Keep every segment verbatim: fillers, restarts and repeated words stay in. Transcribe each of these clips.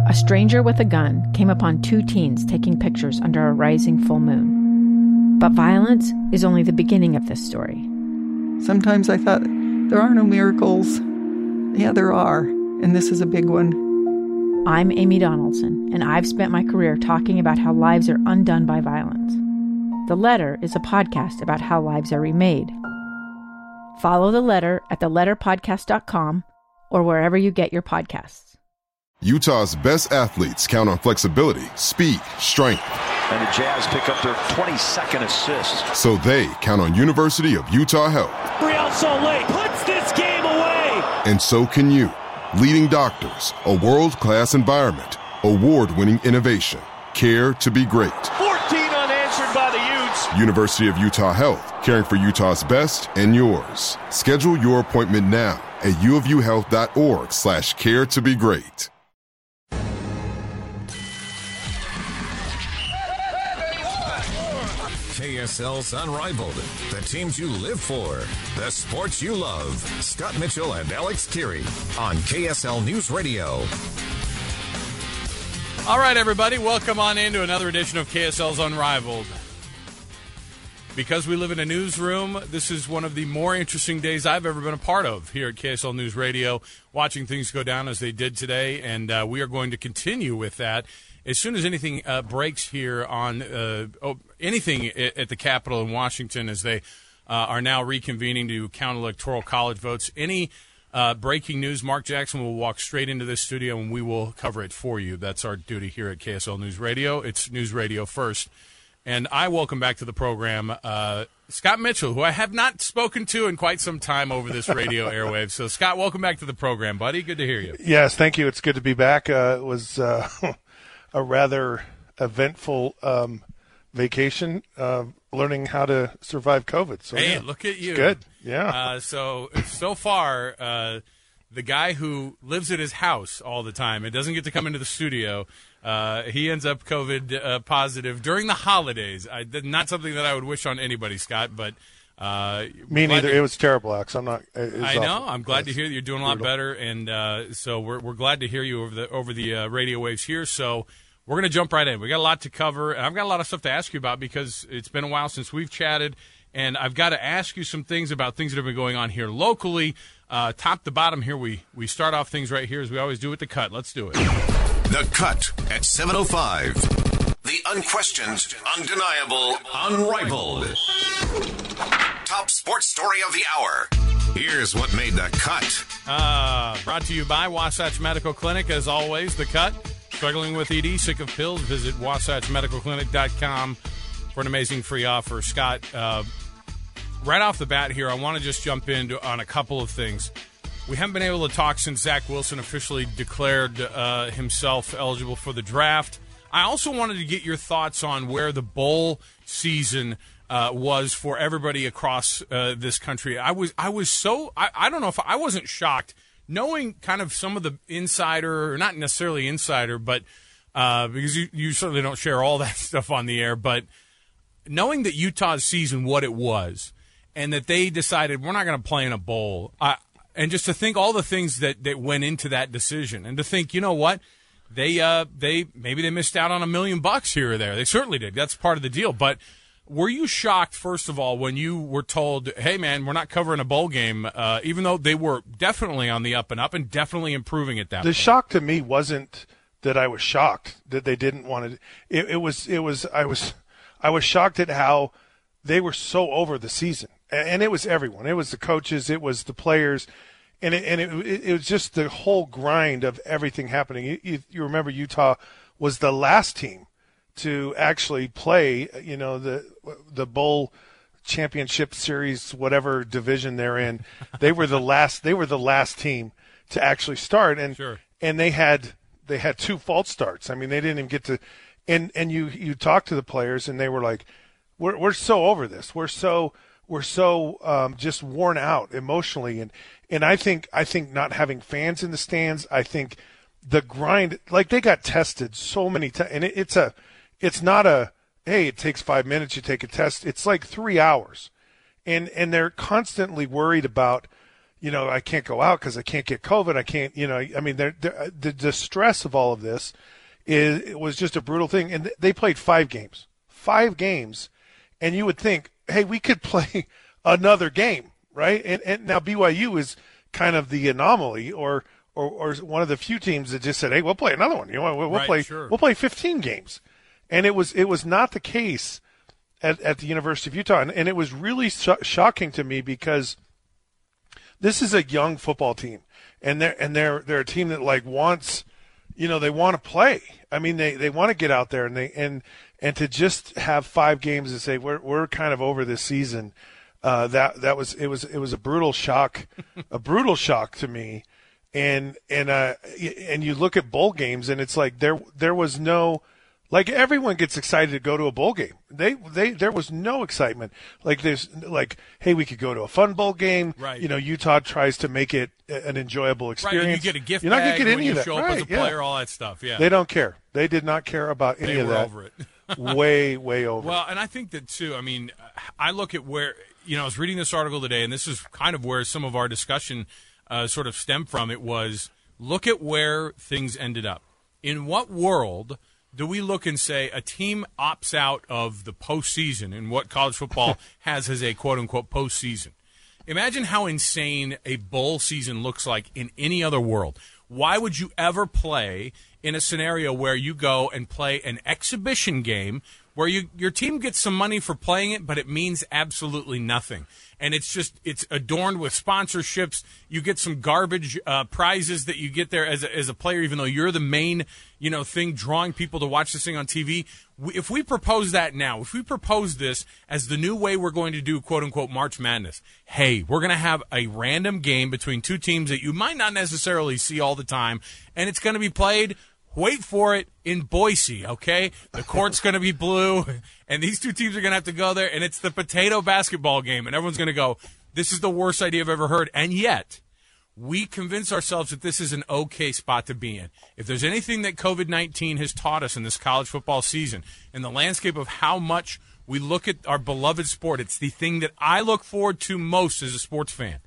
a stranger with a gun came upon two teens taking pictures under a rising full moon. But violence is only the beginning of this story. Sometimes I thought, there are no miracles. Yeah, there are, and this is a big one. I'm Amy Donaldson, and I've spent my career talking about how lives are undone by violence. The Letter is a podcast about how lives are remade. Follow The Letter at the letter podcast dot com or wherever you get your podcasts. Utah's best athletes count on flexibility, speed, strength. And the Jazz pick up their twenty-second assist. So they count on University of Utah Health. Real Salt Lake puts this game away. And so can you. Leading doctors, a world-class environment, award-winning innovation, care to be great. fourteen unanswered by the Utes. University of Utah Health, caring for Utah's best and yours. Schedule your appointment now at uofuhealth.org slash care to be great. K S L's Unrivaled, the teams you live for, the sports you love. Scott Mitchell and Alex Keary on K S L News Radio. All right, everybody, welcome on into another edition of K S L's Unrivaled. Because we live in a newsroom, this is one of the more interesting days I've ever been a part of here at K S L News Radio, watching things go down as they did today, and uh, we are going to continue with that. As soon as anything uh, breaks here on uh, oh, anything at the Capitol in Washington, as they uh, are now reconvening to count electoral college votes, any uh, breaking news, Mark Jackson will walk straight into this studio and we will cover it for you. That's our duty here at K S L News Radio. It's News Radio First. And I welcome back to the program uh, Scott Mitchell, who I have not spoken to in quite some time over this radio airwave. So, Scott, welcome back to the program, buddy. Good to hear you. Yes, thank you. It's good to be back. Uh, it was uh, a rather eventful um, vacation, uh, learning how to survive COVID. So, hey, yeah, look at you. It's good, yeah. Uh, so, so far, uh, the guy who lives at his house all the time and doesn't get to come into the studio, uh, he ends up COVID uh, positive during the holidays. I, not something that I would wish on anybody, Scott, but uh, me neither. To, it was terrible, Alex. I'm not. I know. Awful. I'm glad to hear that you're doing a lot brutal. better, and uh, so we're we're glad to hear you over the over the uh, radio waves here. So we're going to jump right in. We got a lot to cover, and I've got a lot of stuff to ask you about because it's been a while since we've chatted, and I've got to ask you some things about things that have been going on here locally. Uh, top to bottom here, we, we start off things right here as we always do with The Cut. Let's do it. The Cut at seven oh five. The unquestioned, undeniable, unrivaled. Top sports story of the hour. Here's what made The Cut. Uh, brought to you by Wasatch Medical Clinic. As always, The Cut. Struggling with E D, sick of pills? Visit wasatch medical clinic dot com for an amazing free offer. Scott, uh, right off the bat here, I want to just jump into on a couple of things. We haven't been able to talk since Zach Wilson officially declared uh, himself eligible for the draft. I also wanted to get your thoughts on where the bowl season uh, was for everybody across uh, this country. I was I was so I, I don't know if I wasn't shocked knowing kind of some of the insider, or not necessarily insider, but uh, because you, you certainly don't share all that stuff on the air, but knowing that Utah's season what it was, and that they decided we're not going to play in a bowl, uh, and just to think all the things that, that went into that decision, and to think, you know what, they uh, they maybe they missed out on a million bucks here or there. They certainly did. That's part of the deal. But were you shocked, first of all, when you were told, hey, man, we're not covering a bowl game, uh, even though they were definitely on the up and up and definitely improving at that The point? shock to me wasn't that I was shocked that they didn't want to. It, it was it was I was I was shocked at how they were so over the season. And it was everyone. It was the coaches. It was the players. And it, and it, it was just the whole grind of everything happening. You, you, you remember Utah was the last team to actually play, you know, the the bowl championship series, whatever division they're in. They were the last. They were the last team to actually start, and Sure. and they had they had two false starts. I mean, they didn't even get to. And and you you talk to the players, and they were like, "We're we're so over this. We're so." We're so um, just worn out emotionally, and, and I think I think not having fans in the stands. I think the grind, like they got tested so many times, and it, it's a, it's not a hey, it takes five minutes you take a test. It's like three hours, and and they're constantly worried about, you know, I can't go out because I can't get COVID. I can't, you know, I mean, they're, they're, the, the stress of all of this is it was just a brutal thing. And they played five games, five games. And you would think, hey, we could play another game, right? And, and now B Y U is kind of the anomaly or, or, or one of the few teams that just said, hey, we'll play another one. You know, we'll, we'll right, play, sure. we'll play fifteen games. And it was, it was not the case at, at the University of Utah. And, and it was really sh- shocking to me because this is a young football team, and they're and they're they're a team that like wants, you know, they want to play. I mean, they, they want to get out there and they and and to just have five games and say we're we're kind of over this season. Uh, that that was it was it was a brutal shock, a brutal shock to me, and and uh and you look at bowl games and it's like there there was no. Like everyone gets excited to go to a bowl game. They, they, there was no excitement. Like there's, like, hey, we could go to a fun bowl game. Right. You know, Utah tries to make it an enjoyable experience. Right, and you get a gift You're not bag gonna get when any you of that. show up right, as a yeah. player, all that stuff. Yeah. They don't care. They did not care about any they of were that. over it. way, way over. Well, and I think that too. I mean, I look at where you know I was reading this article today, and this is kind of where some of our discussion uh, sort of stemmed from. It was look at where things ended up. In what world do we look and say a team opts out of the postseason and what college football has as a quote-unquote postseason? Imagine how insane a bowl season looks like in any other world. Why would you ever play in a scenario where you go and play an exhibition game where you your team gets some money for playing it, but it means absolutely nothing? And it's just it's adorned with sponsorships. You get some garbage uh, prizes that you get there as a, as a player, even though you're the main you know thing drawing people to watch this thing on T V. We, if we propose that now, if we propose this as the new way we're going to do quote unquote March Madness, hey, we're going to have a random game between two teams that you might not necessarily see all the time, and it's going to be played. Wait for it in Boise, okay? The court's going to be blue, and these two teams are going to have to go there, and it's the potato basketball game, and everyone's going to go, this is the worst idea I've ever heard. And yet, we convince ourselves that this is an okay spot to be in. If there's anything that COVID nineteen has taught us in this college football season, in the landscape of how much we look at our beloved sport, it's the thing that I look forward to most as a sports fan.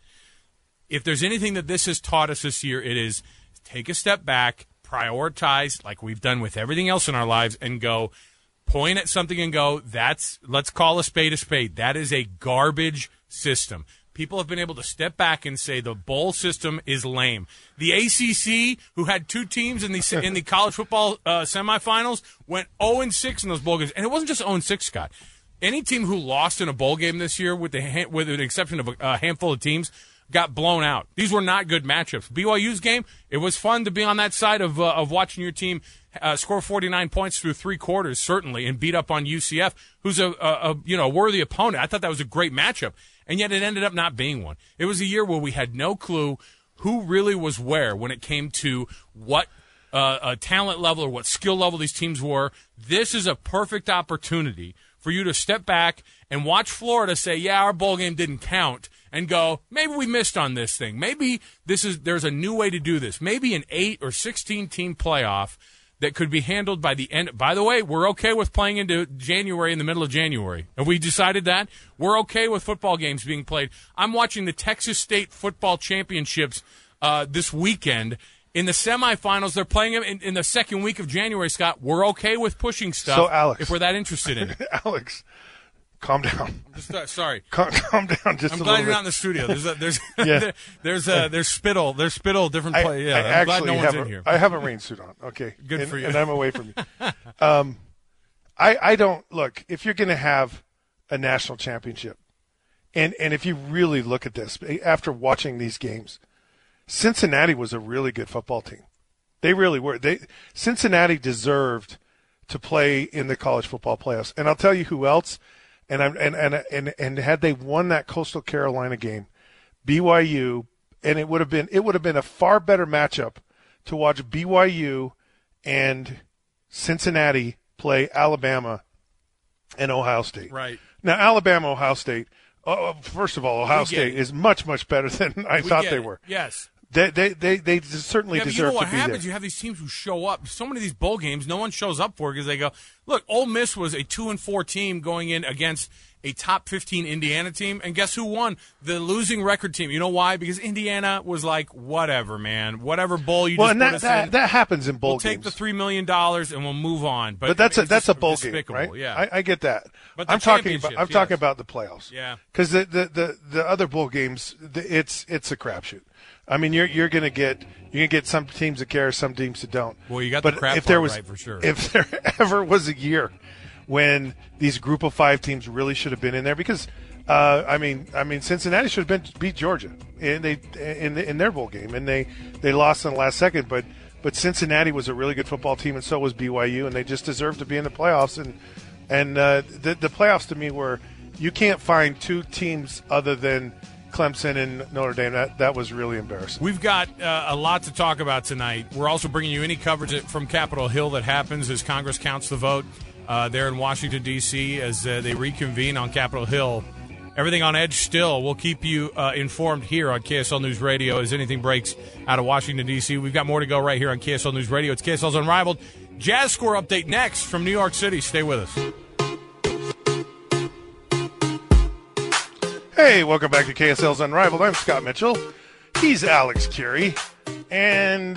If there's anything that this has taught us this year, it is take a step back, prioritize like we've done with everything else in our lives and go point at something and go, that's, let's call a spade a spade. That is a garbage system. People have been able to step back and say the bowl system is lame. The A C C, who had two teams in the in the college football uh, semifinals, went oh and six in those bowl games. And it wasn't just oh and six, Scott. Any team who lost in a bowl game this year, with the with an exception of a, a handful of teams, got blown out. These were not good matchups. B Y U's game, it was fun to be on that side of uh, of watching your team uh, score forty-nine points through three quarters, certainly, and beat up on U C F, who's a, a, a you know worthy opponent. I thought that was a great matchup, and yet it ended up not being one. It was a year where we had no clue who really was where when it came to what uh, a talent level or what skill level these teams were. This is a perfect opportunity for you to step back and watch Florida say, yeah, our bowl game didn't count, and go, maybe we missed on this thing. Maybe this is there's a new way to do this. Maybe an eight or sixteen team playoff that could be handled by the end. By the way, we're okay with playing into January in the middle of January. Have we decided that? We're okay with football games being played. I'm watching the Texas State Football Championships uh, this weekend. In the semifinals, they're playing them in, in the second week of January, Scott. We're okay with pushing stuff so, Alex, if we're that interested in it. Alex, calm down. Just, uh, sorry. Calm, calm down just I'm a glad little you're bit. not in the studio. There's a, there's Yeah. there, there's a, there's spittle. There's spittle different I, play. Yeah, I I'm actually glad no one's have in a, here. I have a rain suit on. Okay. Good and, for you. And I'm away from you. Um, I, I don't, look, if you're going to have a national championship, and, and if you really look at this, after watching these games, Cincinnati was a really good football team. They really were. They Cincinnati deserved to play in the college football playoffs. And I'll tell you who else. And I'm and and and, and had they won that Coastal Carolina game, B Y U, and it would have been it would have been a far better matchup to watch B Y U and Cincinnati play Alabama and Ohio State. Right. Now, Alabama, Ohio State. Oh, first of all, Ohio We get State it. is much much better than I We thought get they it. were. Yes. They they they, they certainly Yeah, but you deserve know what to be happens? there. You have these teams who show up. So many of these bowl games, no one shows up for because they go, look, Ole Miss was a two and four team going in against a top fifteen Indiana team. And guess who won? The losing record team. You know why? Because Indiana was like, whatever, man. Whatever bowl you well, just and put that, us that, in. that happens in bowl we'll games. take the three million dollars and we'll move on. But, But that's a it's that's a just bowl despicable, game, right? Yeah, I, I get that. But the I'm talking about I'm championships, talking yes. about the playoffs. Yeah. Because the, the, the, the other bowl games, the, it's it's a crapshoot. I mean, you're you're gonna get you're gonna get some teams that care, some teams that don't. Well, you got the but crap if there part was, right for sure. If there ever was a year when these group of five teams really should have been in there, because uh, I mean, I mean, Cincinnati should have been beat Georgia in they in in their bowl game, and they, they lost in the last second. But but Cincinnati was a really good football team, and so was B Y U, and they just deserved to be in the playoffs. And and uh, the the playoffs to me were you can't find two teams other than Clemson and Notre Dame. That that was really embarrassing. We've got uh, a lot to talk about tonight. We're also bringing you any coverage from Capitol Hill that happens as Congress counts the vote uh, there in Washington, D C, as uh, they reconvene on Capitol Hill. Everything on edge still. We'll keep you uh, informed here on K S L News Radio as anything breaks out of Washington, D C. We've got more to go right here on K S L News Radio. It's K S L's Unrivaled. Jazz score update next from New York City. Stay with us. Hey, welcome back to K S L's Unrivaled. I'm Scott Mitchell. He's Alex Curie. And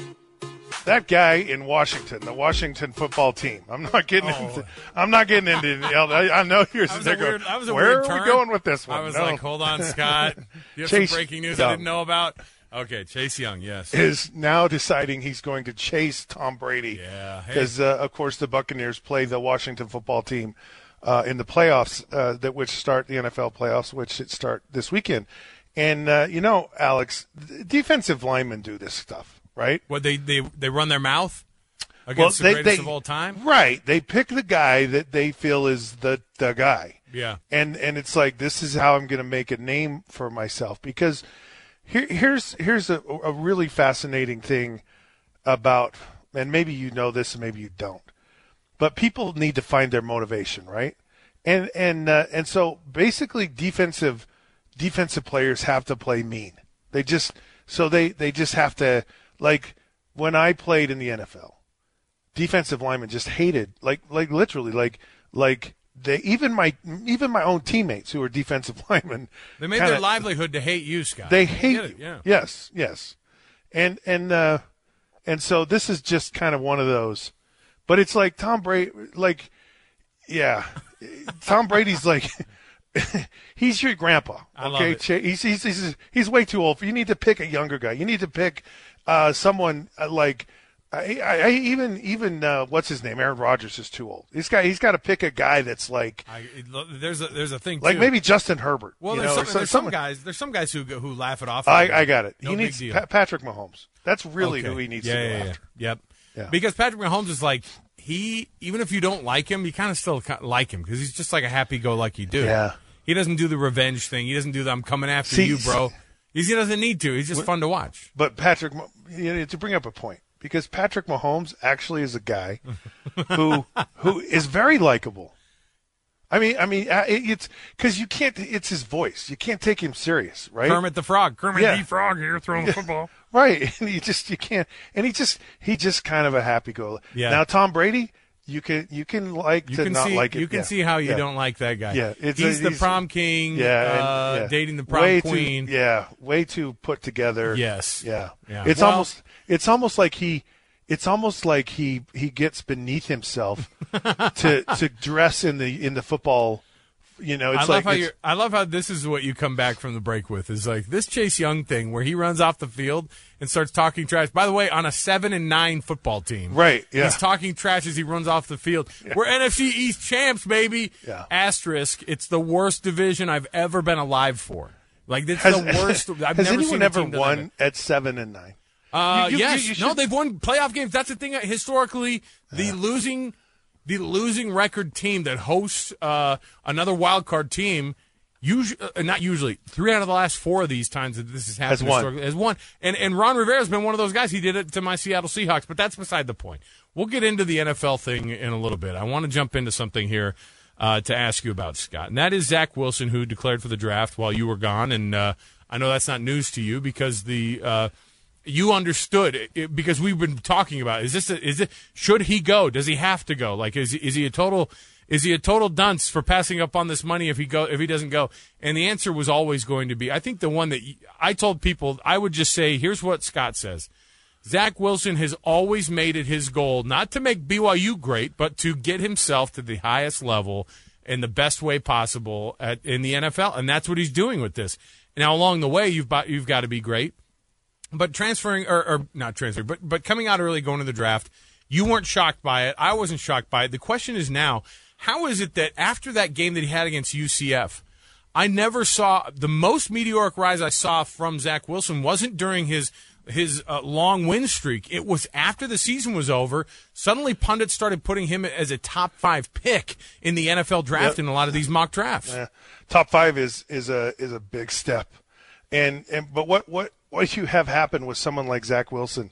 that guy in Washington, the Washington football team. I'm not getting Oh. into I'm not getting into I, I know you're That was there a weird- going, that was a where weird are we turn. going with this one? I was No. like, hold on, Scott. You have Chase some breaking news Young I didn't know about? Okay, Chase Young, yes. is now deciding he's going to chase Tom Brady. Yeah. Hey. Because, uh, of course, the Buccaneers play the Washington football team uh, in the playoffs, uh, that which start the N F L playoffs, which should start this weekend. And, uh, you know, Alex, defensive linemen do this stuff, right? What, they, they, they run their mouth against Well, the they- greatest they- of all time? Right. They pick the guy that they feel is the, the guy. Yeah. And and it's like, this is how I'm going to make a name for myself. Because here, here's here's a, a really fascinating thing about, and maybe you know this and maybe you don't, but people need to find their motivation, right? And and uh, and so basically defensive defensive players have to play mean. They just so they, they just have to, like when I played in the N F L, defensive linemen just hated, like like literally like like they even my even my own teammates who are defensive linemen, They made kinda, their livelihood to hate you, Scott. they I hate get you. it, yeah. Yes, yes. And and uh and so this is just kind of one of those. But it's like Tom Brady, like yeah. Tom Brady's like he's your grandpa. I love Okay, it. Ch- he's, he's he's he's way too old. You need to pick a younger guy. You need to pick uh someone uh, like I, I, I even even uh, what's his name? Aaron Rodgers is too old. He's got he's got to pick a guy that's like I, there's a there's a thing like too. maybe Justin Herbert. Well, you there's, know, some, or so- there's some someone- guys. There's some guys who go- who laugh it off. I, I got it. No he big needs deal. Pa- Patrick Mahomes. That's really Okay. who he needs yeah, to go yeah, yeah. after. Yep. Yeah. Because Patrick Mahomes is like he even if you don't like him, you kind of still ki- like him because he's just like a happy-go-lucky dude. Yeah. He doesn't do the revenge thing. He doesn't do the I'm coming after See, you, bro. He's, he doesn't need to. He's just fun to watch. But Patrick, Ma- you know, to bring up a point, because Patrick Mahomes actually is a guy who who is very likable. I mean, I mean, uh, it, it's because you can't. It's his voice. You can't take him serious, right? Kermit the Frog. Kermit Yeah. the Frog here throwing the football. Right. And you just you can't. And he just he just kind of a happy go. Yeah. Now Tom Brady, you can you can like You to can not see like it. you can Yeah. see how you Yeah. don't like that guy. Yeah, it's he's a- the he's- prom king. Yeah, and, uh, yeah. dating the prom way queen. Too, yeah, way too put together. Yes. Yeah. Yeah. It's Well- almost it's almost like he it's almost like he he gets beneath himself to to dress in the in the football. You know, it's I love like how it's- you I love how this is what you come back from the break with is like this Chase Young thing where he runs off the field and starts talking trash. By the way, on a seven and nine football team, Right, yeah. he's talking trash as he runs off the field. We're N F C East champs, baby. Yeah. Asterisk. It's the worst division I've ever been alive for. Like it's has, the worst. I've has never anyone seen a ever team that won have it. at seven and nine? Uh, You- you- yes, you- you no, should- they've won playoff games. That's the thing. Historically, the losing, the losing record team that hosts uh, another wild card team, usually uh, not usually, three out of the last four of these times that this has happened Has won. historically has won. And and Ron Rivera's been one of those guys. He did it to my Seattle Seahawks, but that's beside the point. We'll get into the N F L thing in a little bit. I want to jump into something here uh, to ask you about, Scott, and that is Zach Wilson, who declared for the draft while you were gone, and uh, I know that's not news to you because the. Uh, You understood it, it, because we've been talking about it. Is this a, is it should he go? Does he have to go? Like is is he a total Is he a total dunce for passing up on this money if he go if he doesn't go? And the answer was always going to be, I think the one that I told people, I would just say, here's what Scott says. Zach Wilson has always made it his goal not to make B Y U great, but to get himself to the highest level in the best way possible at, in the N F L, and that's what he's doing with this. Now, along the way, you've you've got to be great, but transferring or, or not transferring, but but coming out early, going to the draft, you weren't shocked by it. I wasn't shocked by it. The question is now, how is it that after that game that he had against U C F, I never saw the most meteoric rise I saw from Zach Wilson wasn't during his his uh, long win streak. It was after the season was over. Suddenly pundits started putting him as a top five pick in the N F L draft yep. in a lot of these mock drafts. Yeah. Top five is, is a is a big step. And and but what, what, what you have happen with someone like Zach Wilson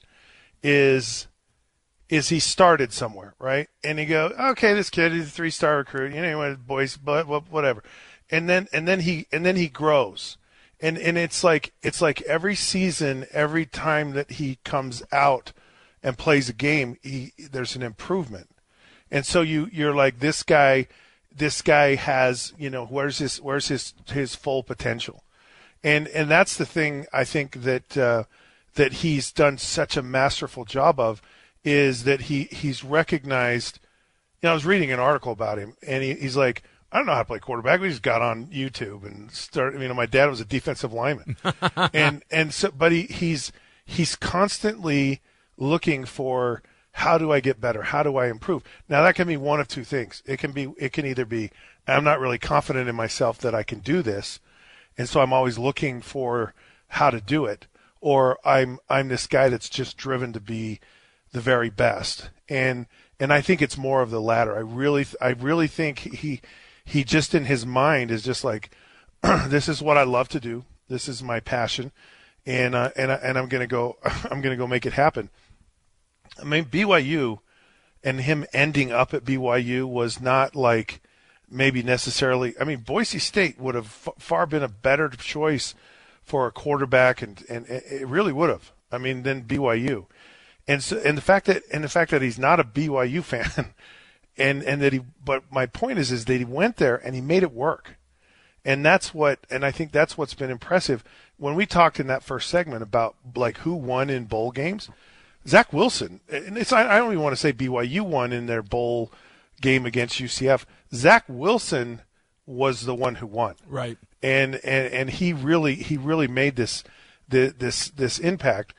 is is he started somewhere, right? And you go, okay, this kid is a three star recruit, you know, boys, but whatever. And then and then he and then he grows. And and it's like it's like every season, every time that he comes out and plays a game, he there's an improvement. And so you you're like, this guy this guy has, you know, where's his where's his his full potential. And and that's the thing I think that uh, that he's done such a masterful job of, is that he he's recognized. You know, I was reading an article about him, and he, he's like, I don't know how to play quarterback. We just got on YouTube and started. You know, my dad was a defensive lineman, and and so, but he he's he's constantly looking for, how do I get better? How do I improve? Now that can be one of two things. It can be it can either be, I'm not really confident in myself that I can do this, and so I'm always looking for how to do it, or I'm I'm this guy that's just driven to be the very best, and and I think it's more of the latter. I really I really think he. He just in his mind is just like, this is what I love to do. This is my passion, and uh, and and I'm gonna go. I'm gonna go make it happen. I mean, B Y U, and him ending up at B Y U was not like maybe necessarily. I mean, Boise State would have f- far been a better choice for a quarterback, and, and it really would have. I mean, than B Y U, and so and the fact that and the fact that he's not a B Y U fan. And and that he, but my point is, is that he went there and he made it work, and that's what, and I think that's what's been impressive. When we talked in that first segment about like who won in bowl games, Zach Wilson, and it's I don't even want to say B Y U won in their bowl game against U C F. Zach Wilson was the one who won, right? And and and he really he really made this this this impact.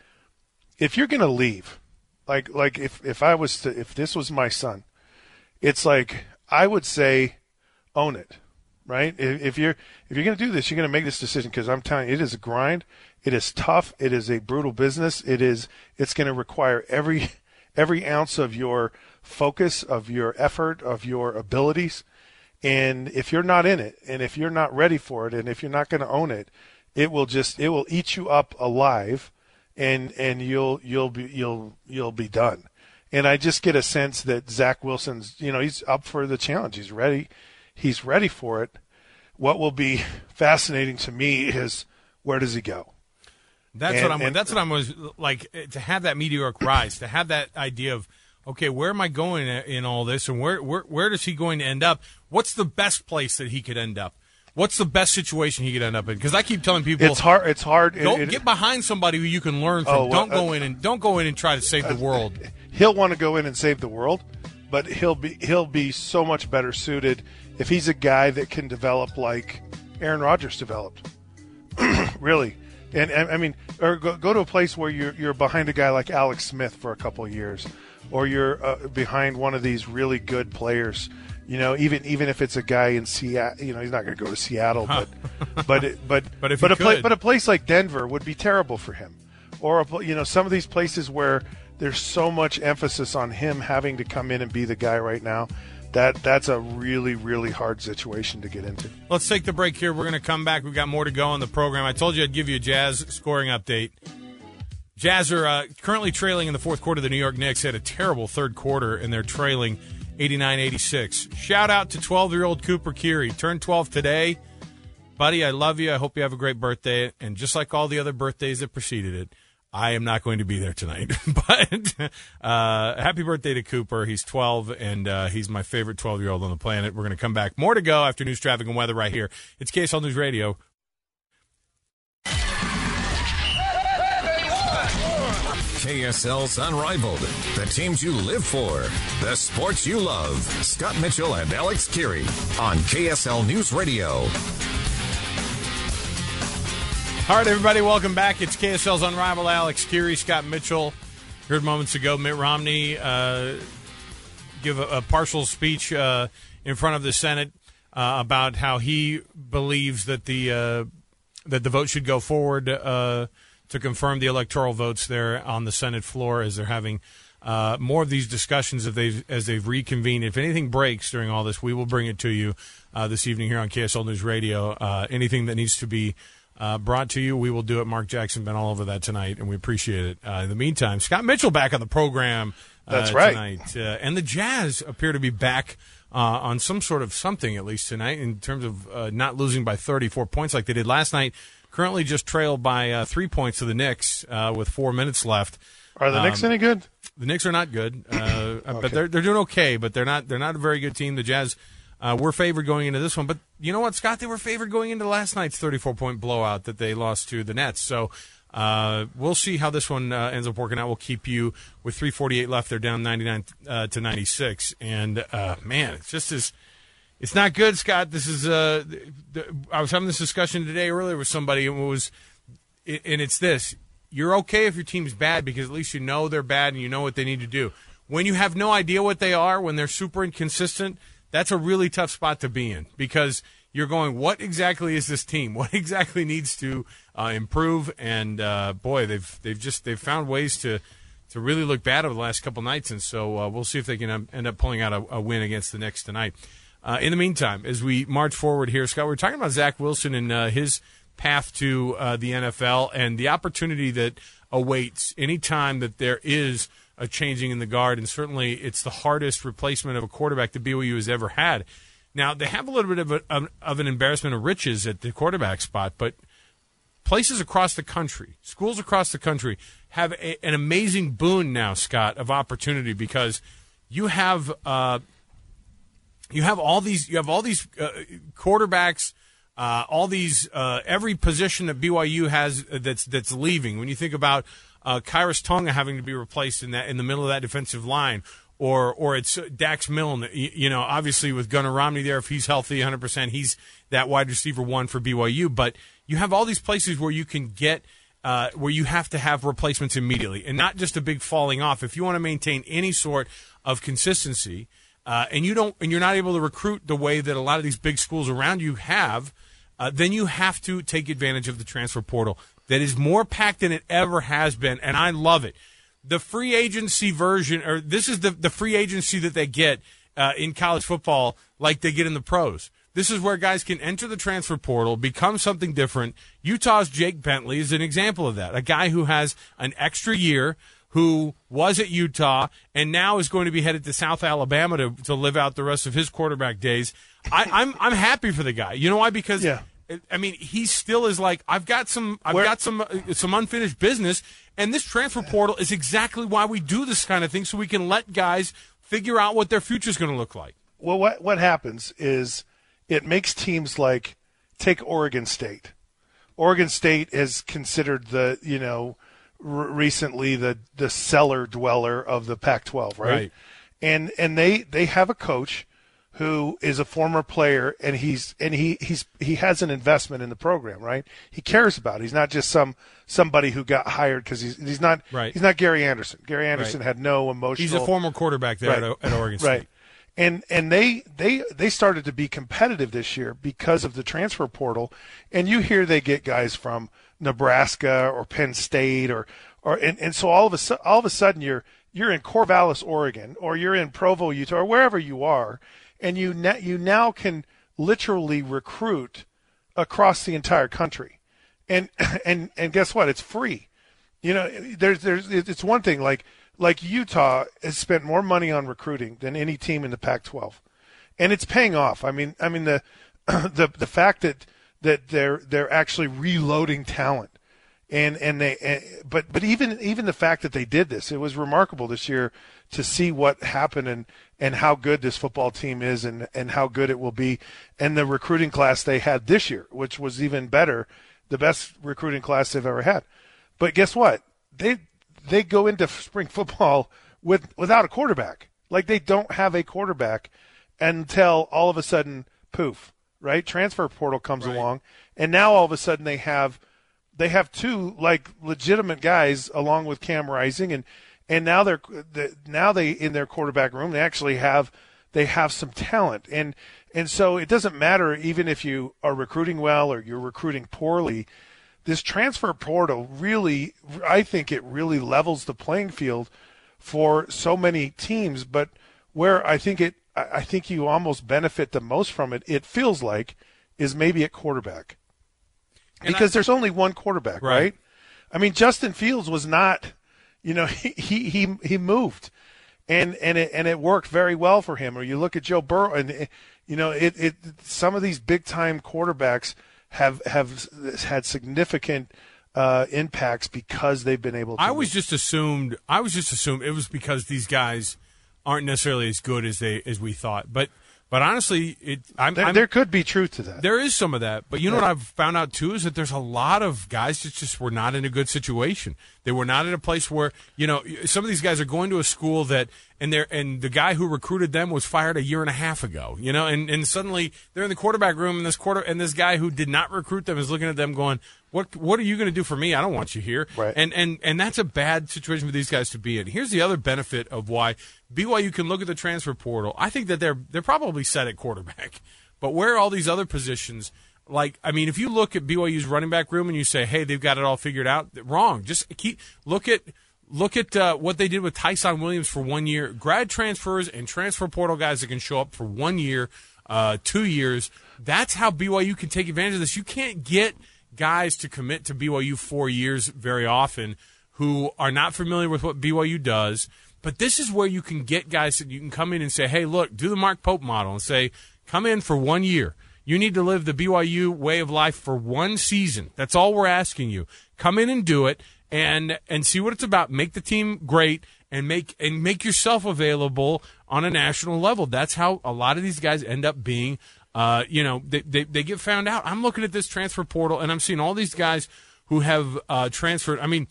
If you're gonna leave, like like if if I was to if this was my son. It's like, I would say, own it, right? If you're if you're going to do this, you're going to make this decision, because I'm telling you, it is a grind. It is tough. It is a brutal business. It is. It's going to require every every ounce of your focus, of your effort, of your abilities. And if you're not in it, and if you're not ready for it, and if you're not going to own it, it will just it will eat you up alive, and and you'll you'll be you'll you'll be done. And I just get a sense that Zach Wilson's, you know, he's up for the challenge. He's ready. He's ready for it. What will be fascinating to me is, where does he go? That's and, what I'm. And, that's what I'm was like, to have that meteoric rise, to have that idea of, okay, where am I going in all this, and where where where is he going to end up? What's the best place that he could end up? What's the best situation he could end up in? Because I keep telling people, it's hard. It's hard. Don't it, get behind somebody who you can learn from. Oh, well, don't go uh, in and don't go in and try to save the world. He'll want to go in and save the world, but he'll be he'll be so much better suited if he's a guy that can develop like Aaron Rodgers developed. Really, and, and I mean, or go, go to a place where you're you're behind a guy like Alex Smith for a couple of years, or you're uh, behind one of these really good players. You know, even even if it's a guy in Seattle, you know, he's not going to go to Seattle, but but it, but but if but he a pla- could. but a place like Denver would be terrible for him, or a, you know, some of these places where there's so much emphasis on him having to come in and be the guy right now. That that's a really, really hard situation to get into. Let's take the break here. We're going to come back. We've got more to go on the program. I told you I'd give you a Jazz scoring update. Jazz are uh, currently trailing in the fourth quarter. The New York Knicks had a terrible third quarter, and they're trailing eighty-nine eighty-six. Shout out to twelve-year-old Cooper Keary. Turned twelve today. Buddy, I love you. I hope you have a great birthday. And just like all the other birthdays that preceded it, I am not going to be there tonight. But uh, happy birthday to Cooper. He's twelve, and uh, he's my favorite twelve-year-old on the planet. We're going to come back. More to go after news, traffic, and weather right here. It's K S L News Radio. K S L's Unrivaled. The teams you live for. The sports you love. Scott Mitchell and Alex Kirry on K S L News Radio. All right, everybody, welcome back. It's K S L's Unrivaled. Alex Kirry, Scott Mitchell. Heard moments ago Mitt Romney uh, give a, a partial speech uh, in front of the Senate uh, about how he believes that the uh, that the vote should go forward uh, to confirm the electoral votes there on the Senate floor as they're having uh, more of these discussions as they've, as they've reconvened. If anything breaks during all this, we will bring it to you uh, this evening here on K S L News Radio. Uh, anything that needs to be Uh, brought to you, we will do it. Mark Jackson been all over that tonight, and we appreciate it. Uh, in the meantime, Scott Mitchell back on the program uh, That's right. tonight. Uh, and the Jazz appear to be back uh, on some sort of something, at least tonight, in terms of uh, not losing by thirty-four points like they did last night. Currently just trailed by uh, three points to the Knicks uh, with four minutes left. Are the um, Knicks any good? The Knicks are not good, uh, okay. but they're they're doing okay. But they're not they're not a very good team. The Jazz uh, were favored going into this one, but you know what, Scott? They were favored going into last night's thirty-four point blowout that they lost to the Nets. So uh, we'll see how this one uh, ends up working out. We'll keep you with three forty-eight left. They're down ninety-nine uh, to ninety-six, and uh, man, it's just as it's not good, Scott. This is uh, the, I was having this discussion today earlier with somebody, and it was, and it's this. You're okay if your team's bad because at least you know they're bad and you know what they need to do. When you have no idea what they are, when they're super inconsistent, that's a really tough spot to be in because you're going, what exactly is this team? What exactly needs to uh, improve? And uh, boy, they've they've just they've found ways to to really look bad over the last couple nights, and so uh, we'll see if they can end up pulling out a, a win against the Knicks tonight. Uh, in the meantime, as we march forward here, Scott, we're talking about Zach Wilson and uh, his path to uh, the N F L and the opportunity that awaits any time that there is a changing in the guard, and certainly it's the hardest replacement of a quarterback that B Y U has ever had. Now, they have a little bit of, a, of an embarrassment of riches at the quarterback spot, but places across the country, schools across the country, have a, an amazing boon now, Scott, of opportunity because you have uh, you have all these you have all these uh, quarterbacks. Uh, all these, uh, every position that B Y U has that's that's leaving. When you think about uh, Kyrus Tonga having to be replaced in that in the middle of that defensive line, or or it's Dax Milne. You, you know, obviously with Gunnar Romney there, if he's healthy, one hundred percent, he's that wide receiver one for B Y U. But you have all these places where you can get, uh, where you have to have replacements immediately, and not just a big falling off. If you want to maintain any sort of consistency, uh, and you don't, and you're not able to recruit the way that a lot of these big schools around you have. Uh, then you have to take advantage of the transfer portal that is more packed than it ever has been, and I love it. The free agency version, or this is the, the free agency that they get uh, in college football like they get in the pros. This is where guys can enter the transfer portal, become something different. Utah's Jake Bentley is an example of that, a guy who has an extra year, who was at Utah and now is going to be headed to South Alabama to, to live out the rest of his quarterback days. I, I'm I'm happy for the guy. You know why? Because yeah. I mean, he still is like, I've got some I've Where, got some uh, some unfinished business, and this transfer portal is exactly why we do this kind of thing, so we can let guys figure out what their future is going to look like. Well, what what happens is it makes teams like take Oregon State. Oregon State is considered the you know. recently the the cellar dweller of the Pac twelve, right? right? And and they they have a coach who is a former player, and he's and he he's he has an investment in the program, right? He cares about it. He's not just some somebody who got hired because he's he's not right. he's not Gary Anderson. Gary Anderson right. had no emotional. He's a former quarterback there right. at, at Oregon State. Right. And and they, they they started to be competitive this year because of the transfer portal. And you hear they get guys from Nebraska or Penn State or or and, and so all of a all of a sudden you're you're in Corvallis, Oregon, or you're in Provo, Utah, or wherever you are, and you na- you now can literally recruit across the entire country. And and and guess what? It's free. You know, there's there's it's one thing like Like Utah has spent more money on recruiting than any team in the Pac twelve, and it's paying off. I mean, I mean the the the fact that that they're they're actually reloading talent And and they and, but but even even the fact that they did this, it was remarkable this year to see what happened and, and how good this football team is and, and how good it will be, and the recruiting class they had this year, which was even better, the best recruiting class they've ever had. But guess what? They they go into spring football with without a quarterback. Like, they don't have a quarterback until all of a sudden, poof, right? Transfer portal comes right. along, and now all of a sudden they have they have two like legitimate guys along with Cam Rising, and and now they're now they in their quarterback room they actually have they have some talent, and and so it doesn't matter even if you are recruiting well or you're recruiting poorly. This transfer portal really, I think it really levels the playing field for so many teams, but where I think it I think you almost benefit the most from it, it feels like, is maybe at quarterback. And because I, there's only one quarterback, right. right? I mean, Justin Fields was not, you know, he he he, he moved, and and it and it worked very well for him. Or you look at Joe Burrow, and you know, it it some of these big time quarterbacks have have had significant uh, impacts because they've been able to. I was just assumed. I was just assumed it was because these guys aren't necessarily as good as they as we thought, but. But honestly, it I'm, there, I'm, there could be truth to that. There is some of that. But you know yeah. what I've found out, too, is that there's a lot of guys that just were not in a good situation. They were not in a place where, you know, some of these guys are going to a school that, and they're, and the guy who recruited them was fired a year and a half ago, you know, and, and suddenly they're in the quarterback room, and this quarter and this guy who did not recruit them is looking at them going, What what are you going to do for me? I don't want you here. Right. And, and and that's a bad situation for these guys to be in. Here's the other benefit of why B Y U can look at the transfer portal. I think that they're they're probably set at quarterback. But where are all these other positions? Like, I mean, if you look at B Y U's running back room and you say, hey, they've got it all figured out, wrong. Just keep look at look at uh, what they did with Tyson Williams for one year. Grad transfers and transfer portal guys that can show up for one year, uh, two years. That's how B Y U can take advantage of this. You can't get guys to commit to B Y U four years very often who are not familiar with what B Y U does. But this is where you can get guys that you can come in and say, hey, look, do the Mark Pope model and say, come in for one year. You need to live the B Y U way of life for one season. That's all we're asking you. Come in and do it and and see what it's about. Make the team great and make and make yourself available on a national level. That's how a lot of these guys end up being. Uh, you know, they, they they get found out. I'm looking at this transfer portal, and I'm seeing all these guys who have uh, transferred. I mean,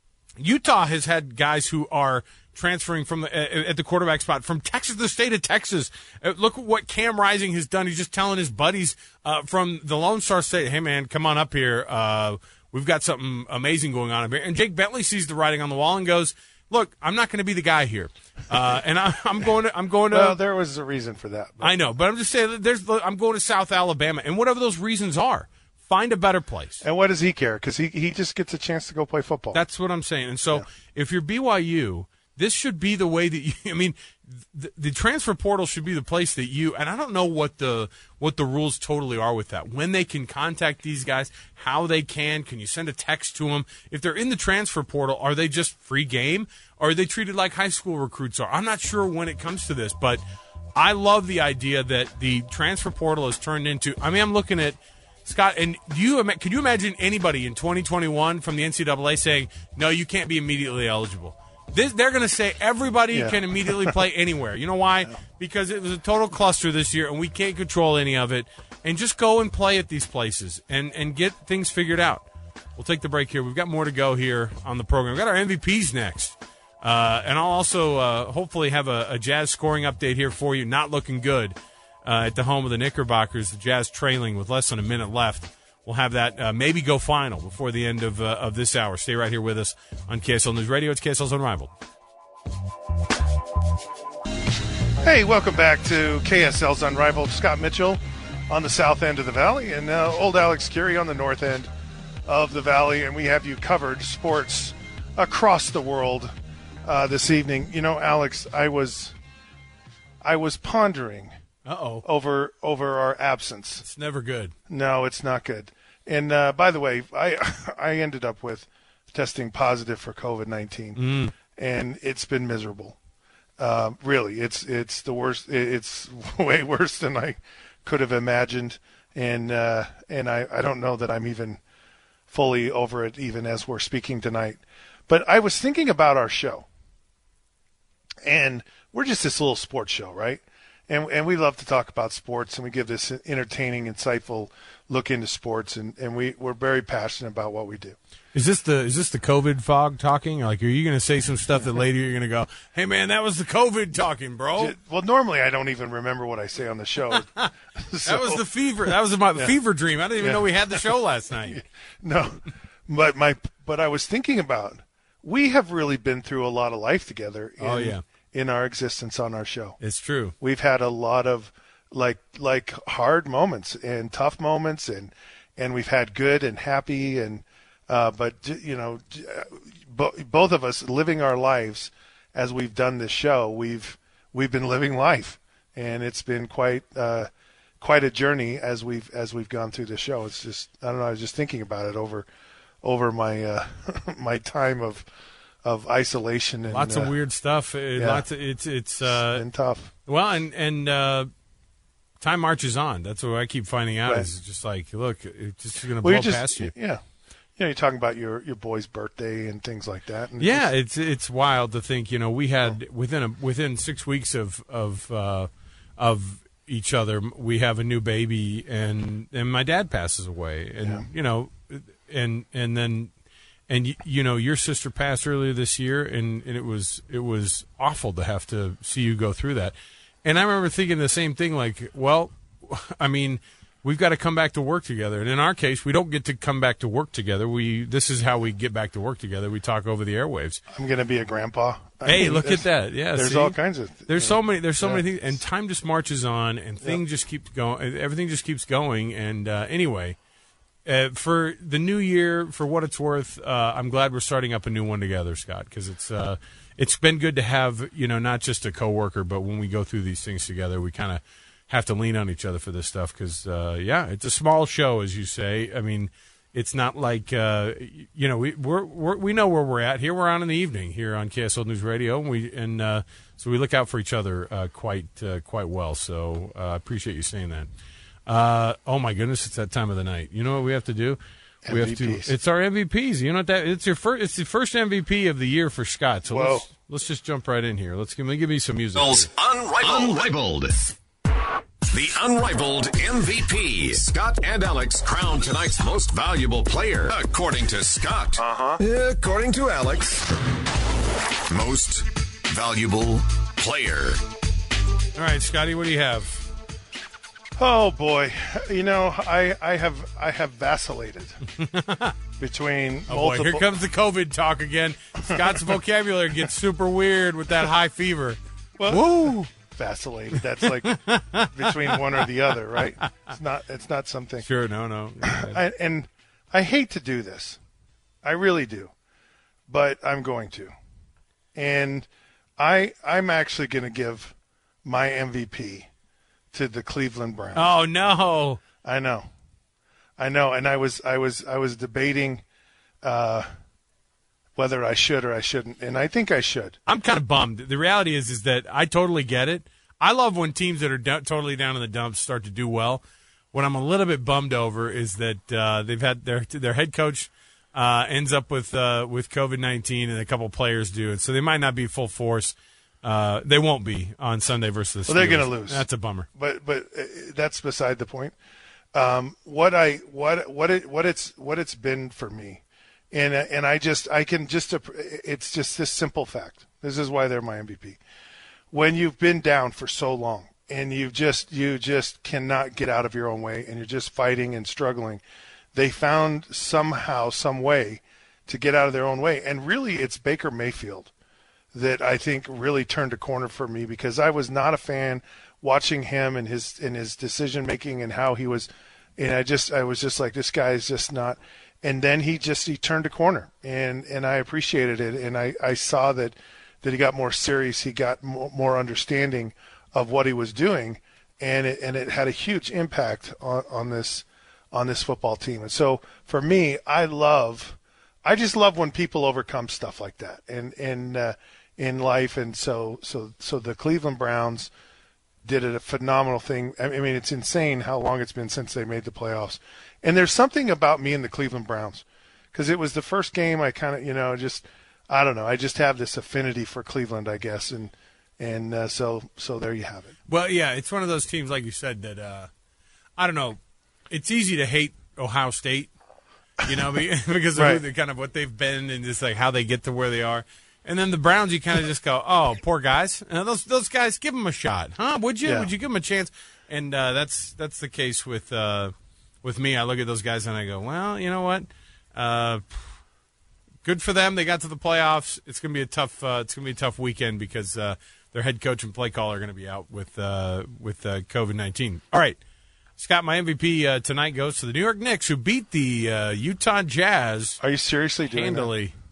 Utah has had guys who are transferring from the, uh, at the quarterback spot from Texas, the state of Texas. Uh, look at what Cam Rising has done. He's just telling his buddies uh, from the Lone Star State, hey, man, come on up here. Uh, we've got something amazing going on up here. And Jake Bentley sees the writing on the wall and goes, look, I'm not going to be the guy here, uh, and I, I'm going to. I'm going to. Well, there was a reason for that. But. I know, but I'm just saying. There's. I'm going to South Alabama, and whatever those reasons are, find a better place. And what does he care? Because he he just gets a chance to go play football. That's what I'm saying. And so, yeah. if you're B Y U, this should be the way that you. I mean, the, the transfer portal should be the place that you. And I don't know what the what the rules totally are with that. When they can contact these guys, how they can. Can you send a text to them? If they're in the transfer portal, are they just free game? Or are they treated like high school recruits are? I'm not sure when it comes to this, but I love the idea that the transfer portal has turned into. I mean, I'm looking at Scott, and you can you imagine anybody in twenty twenty-one from the N C double A saying, no, you can't be immediately eligible? This, they're going to say everybody yeah. can immediately play anywhere. You know why? Because it was a total cluster this year, and we can't control any of it. And just go and play at these places and, and get things figured out. We'll take the break here. We've got more to go here on the program. We've got our M V Ps next. Uh, and I'll also uh, hopefully have a, a Jazz scoring update here for you. Not looking good uh, at the home of the Knickerbockers. The Jazz trailing with less than a minute left. We'll have that uh, maybe go final before the end of uh, of this hour. Stay right here with us on K S L News Radio. It's K S L's Unrivaled. Hey, welcome back to K S L's Unrivaled. Scott Mitchell on the south end of the valley and uh, old Alex Curie on the north end of the valley. And we have you covered sports across the world uh, this evening. You know, Alex, I was I was pondering Uh-oh. over over our absence. It's never good. No, it's not good. And uh, by the way, I I ended up with testing positive for COVID nineteen, mm. and it's been miserable. Uh, really, it's it's the worst. It's way worse than I could have imagined, and uh, and I, I don't know that I'm even fully over it even as we're speaking tonight. But I was thinking about our show. And we're just this little sports show, right? And and we love to talk about sports, and we give this entertaining, insightful look into sports, and, and we, we're very passionate about what we do. Is this the is this the COVID fog talking? Like, are you going to say some stuff that later you're going to go, hey, man, that was the COVID talking, bro? Well, normally I don't even remember what I say on the show. That So, was the fever. That was my Yeah. fever dream. I didn't even Yeah. know we had the show last night. No, but my but I was thinking about, we have really been through a lot of life together in, Oh, yeah. in our existence on our show. It's true. We've had a lot of like like hard moments and tough moments, and and we've had good and happy, and uh, but you know, bo- both of us living our lives as we've done this show. We've we've been living life, and it's been quite uh, quite a journey as we've as we've gone through the show. It's just, I don't know. I was just thinking about it over over my uh, my time of of isolation and Lots uh, of weird stuff. It, yeah. Lots of, it's it's uh, and tough. well, and and uh, time marches on. That's what I keep finding out. Right. Is just like, look, it's just going to Well, blow you're just, past you. Yeah. You know, you're talking about your, your boy's birthday and things like that. And Yeah, it's it's wild to think. You know, we had within a within six weeks of of uh, of each other, we have a new baby, and and my dad passes away, and Yeah. you know, and and then and y- you know, your sister passed earlier this year, and, and it was it was awful to have to see you go through that. And I remember thinking the same thing, like, well, I mean, we've got to come back to work together. And in our case, we don't get to come back to work together. We this is how we get back to work together. We talk over the airwaves. I'm going to be a grandpa. I Hey, mean, look at there's- that! Yeah, There's see? all kinds of. There's so many. There's so Yeah. many things, and time just marches on, and things just keep going. Everything just keeps going. And uh, anyway, uh, for the new year, for what it's worth, uh, I'm glad we're starting up a new one together, Scott, because it's uh, it's been good to have, you know, not just a coworker, but when we go through these things together, we kind of have to lean on each other for this stuff. Because uh, yeah, it's a small show, as you say. I mean, it's not like uh, you know we we're, we're, we know where we're at. Here we're on in the evening here on K S L News Radio, and we and uh, so we look out for each other uh, quite uh, quite well. So uh, I appreciate you saying that. Uh, oh my goodness, it's that time of the night. You know what we have to do? We have M V Ps. to. It's our M V Ps. You know what that? It's your first. It's the first M V P of the year for Scott. So Whoa. let's let's just jump right in here. Let's give me give me some music. Unrivaled. here. Unrivaled. The Unrivaled M V P. Scott and Alex crowned tonight's most valuable player, according to Scott. Uh-huh. According to Alex. Most valuable player. All right, Scotty, what do you have? Oh boy, you know, I, I have I have vacillated between Oh boy, multiple. here comes the COVID talk again. Scott's vocabulary gets super weird with that high fever. Well, Woo! vacillated. That's like between one or the other, right? It's not. It's not something. Sure, no, no. I, and I hate to do this, I really do, but I'm going to, and I I'm actually going to give my M V P to the Cleveland Browns. Oh no! I know, I know, and I was I was I was debating uh, whether I should or I shouldn't, and I think I should. I'm kind of bummed. The reality is, is that I totally get it. I love when teams that are do- totally down in the dumps start to do well. What I'm a little bit bummed over is that uh, they've had their their head coach uh, ends up with uh, with COVID nineteen, and a couple players do, and so they might not be full force. Uh, they won't be on Sunday versus the Steelers. Well, they're going to lose. That's a bummer. But but uh, that's beside the point. Um, what I what what it what it's what it's been for me, and uh, and I just I can just it's just this simple fact. This is why they're my M V P. When you've been down for so long and you just you just cannot get out of your own way and you're just fighting and struggling, they found somehow some way to get out of their own way. And really, it's Baker Mayfield that I think really turned a corner for me, because I was not a fan watching him and his and his decision making and how he was, and I just I was just like, this guy is just not. And then he just he turned a corner, and and I appreciated it, and I I saw that that he got more serious, he got more, more understanding of what he was doing, and it and it had a huge impact on on this on this football team. And so for me, I love I just love when people overcome stuff like that, and and uh, in life. And so so so the Cleveland Browns did a phenomenal thing. I mean, it's insane how long it's been since they made the playoffs. And there's something about me and the Cleveland Browns. because it was the first game I kind of, you know, just I don't know. I just have this affinity for Cleveland, I guess, and and uh, so so there you have it. Well, yeah, it's one of those teams, like you said, that uh, I don't know. It's easy to hate Ohio State, you know, because of right. who they, kind of what they've been and just like how they get to where they are. And then the Browns, you kind of just go, oh, poor guys. Uh, those those guys, give them a shot, huh? Would you? Yeah. Would you give them a chance? And uh, that's that's the case with uh, with me. I look at those guys and I go, well, you know what? Uh, good for them. They got to the playoffs. It's gonna be a tough. Uh, it's gonna be a tough weekend because uh, their head coach and play caller are gonna be out with uh, with uh, COVID nineteen. All right, Scott, my M V P uh, tonight goes to the New York Knicks, who beat the uh, Utah Jazz. Are you seriously doing handily. that?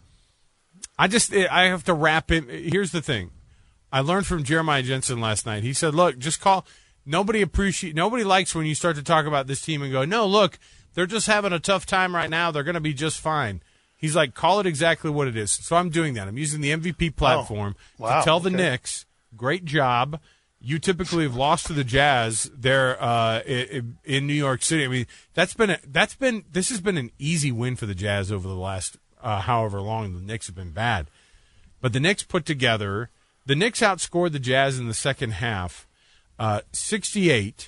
I just I have to wrap it. Here's the thing. I learned from Jeremiah Jensen last night. He said, look, just call. Nobody appreciate. Nobody likes when you start to talk about this team and go, no, look, they're just having a tough time right now. They're going to be just fine. He's like, call it exactly what it is. So I'm doing that. I'm using the M V P platform oh, wow, to tell the okay. Knicks, great job. You typically have lost to the Jazz there uh, in, in New York City. I mean, that's been a, that's been this has been an easy win for the Jazz over the last uh, however long the Knicks have been bad. But the Knicks put together the Knicks outscored the Jazz in the second half, uh, sixty-eight,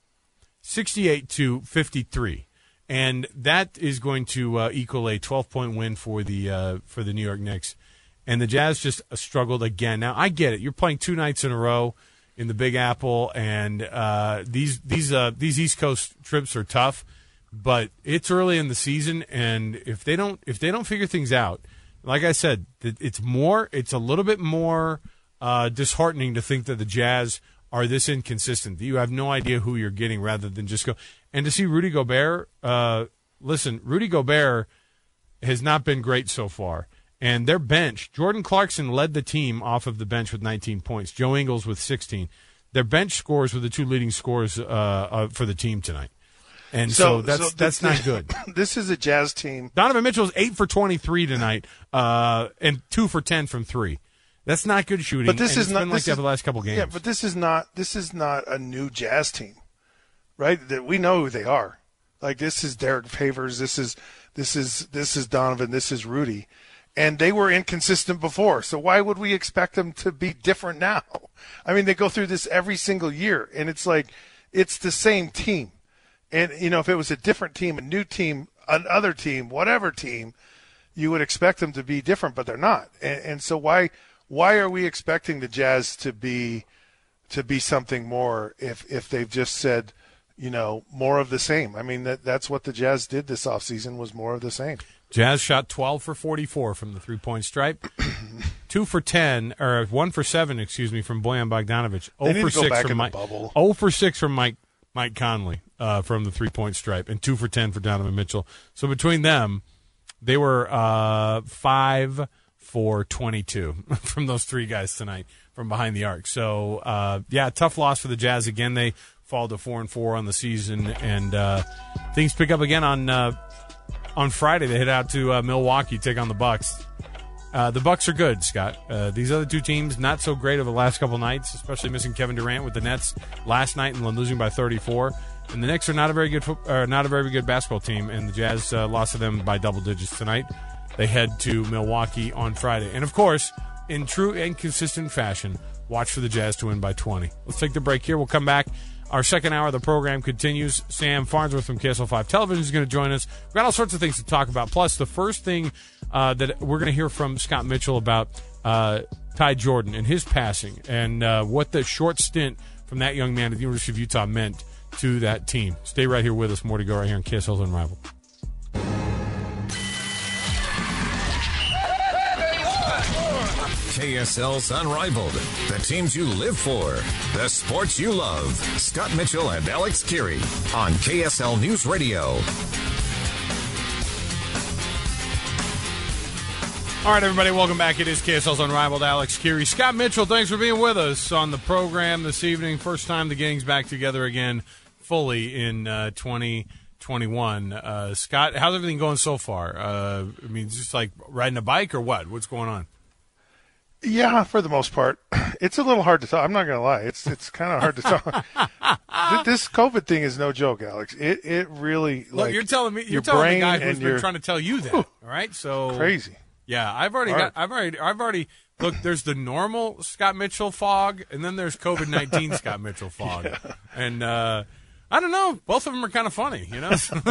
sixty-eight to fifty-three. And that is going to uh, equal a twelve-point win for the uh, for the New York Knicks. And the Jazz just struggled again. Now, I get it. You're playing two nights in a row in the Big Apple, and uh, these these uh, these East Coast trips are tough. But it's early in the season, and if they don't if they don't figure things out, like I said, it's more it's a little bit more uh, disheartening to think that the Jazz are this inconsistent. You have no idea who you're getting rather than just go. And to see Rudy Gobert, uh, listen, Rudy Gobert has not been great so far. And their bench, Jordan Clarkson led the team off of the bench with nineteen points. Joe Ingles with sixteen. Their bench scores were the two leading scorers uh, uh, for the team tonight. And so, so that's so that's not good. This is a Jazz team. Donovan Mitchell's eight for twenty-three tonight, uh, and two for ten from three. That's not good shooting. But this and is it's not been like this that is, for the last couple games. Yeah, but this is not this is not a new Jazz team, right? That we know who they are. Like this is Derek Favors. This is this is this is Donovan. This is Rudy. And they were inconsistent before, so why would we expect them to be different now? I mean, they go through this every single year, and it's like it's the same team. And, you know, if it was a different team, a new team, another team, whatever team, you would expect them to be different, but they're not. And, and so why why are we expecting the Jazz to be to be something more if if they've just said, you know, more of the same? I mean, that that's what the Jazz did this offseason was more of the same. Jazz shot twelve for forty-four from the three-point stripe, two for ten, or one for seven, excuse me, from Bojan Bogdanovic. They zero for six from Mike. zero for six from Mike Mike Conley uh, from the three-point stripe, and two for ten for Donovan Mitchell. So between them, they were uh, five for twenty-two from those three guys tonight from behind the arc. So uh, yeah, tough loss for the Jazz again. They fall to four and four on the season, and uh, things pick up again on. Uh, On Friday, they head out to uh, Milwaukee, take on the Bucks. Uh, the Bucks are good, Scott. Uh, these other two teams, not so great over the last couple nights, especially missing Kevin Durant with the Nets last night and losing by thirty-four. And the Knicks are not a very good, uh, not a very good basketball team, and the Jazz uh, lost to them by double digits tonight. They head to Milwaukee on Friday, and of course, in true and consistent fashion, watch for the Jazz to win by twenty. Let's take the break here. We'll come back. Our second hour of the program continues. Sam Farnsworth from K S L five Television is going to join us. We've got all sorts of things to talk about. Plus, the first thing uh, that we're going to hear from Scott Mitchell about uh, Ty Jordan and his passing and uh, what the short stint from that young man at the University of Utah meant to that team. Stay right here with us. More to go right here on K S L's Unrivaled. K S L's Unrivaled. The teams you live for. The sports you love. Scott Mitchell and Alex Kirry on K S L News Radio. All right, everybody, welcome back. It is K S L's Unrivaled. Alex Kirry. Scott Mitchell, thanks for being with us on the program this evening. First time the gang's back together again fully in uh, twenty twenty-one. Uh, Scott, how's everything going so far? Uh, I mean, just like riding a bike or what? What's going on? Yeah, for the most part. It's a little hard to talk. I'm not going to lie. It's it's kind of hard to talk. This COVID thing is no joke, Alex. It it really, Look, like, you're telling me, you're your telling brain the guy who's and been your- trying to tell you that, all right? So crazy. Yeah, I've already Hard. got, I've already, I've already, look, there's the normal Scott Mitchell fog, and then there's COVID nineteen Scott Mitchell fog. Yeah. And, uh, I don't know, both of them are kind of funny, you know?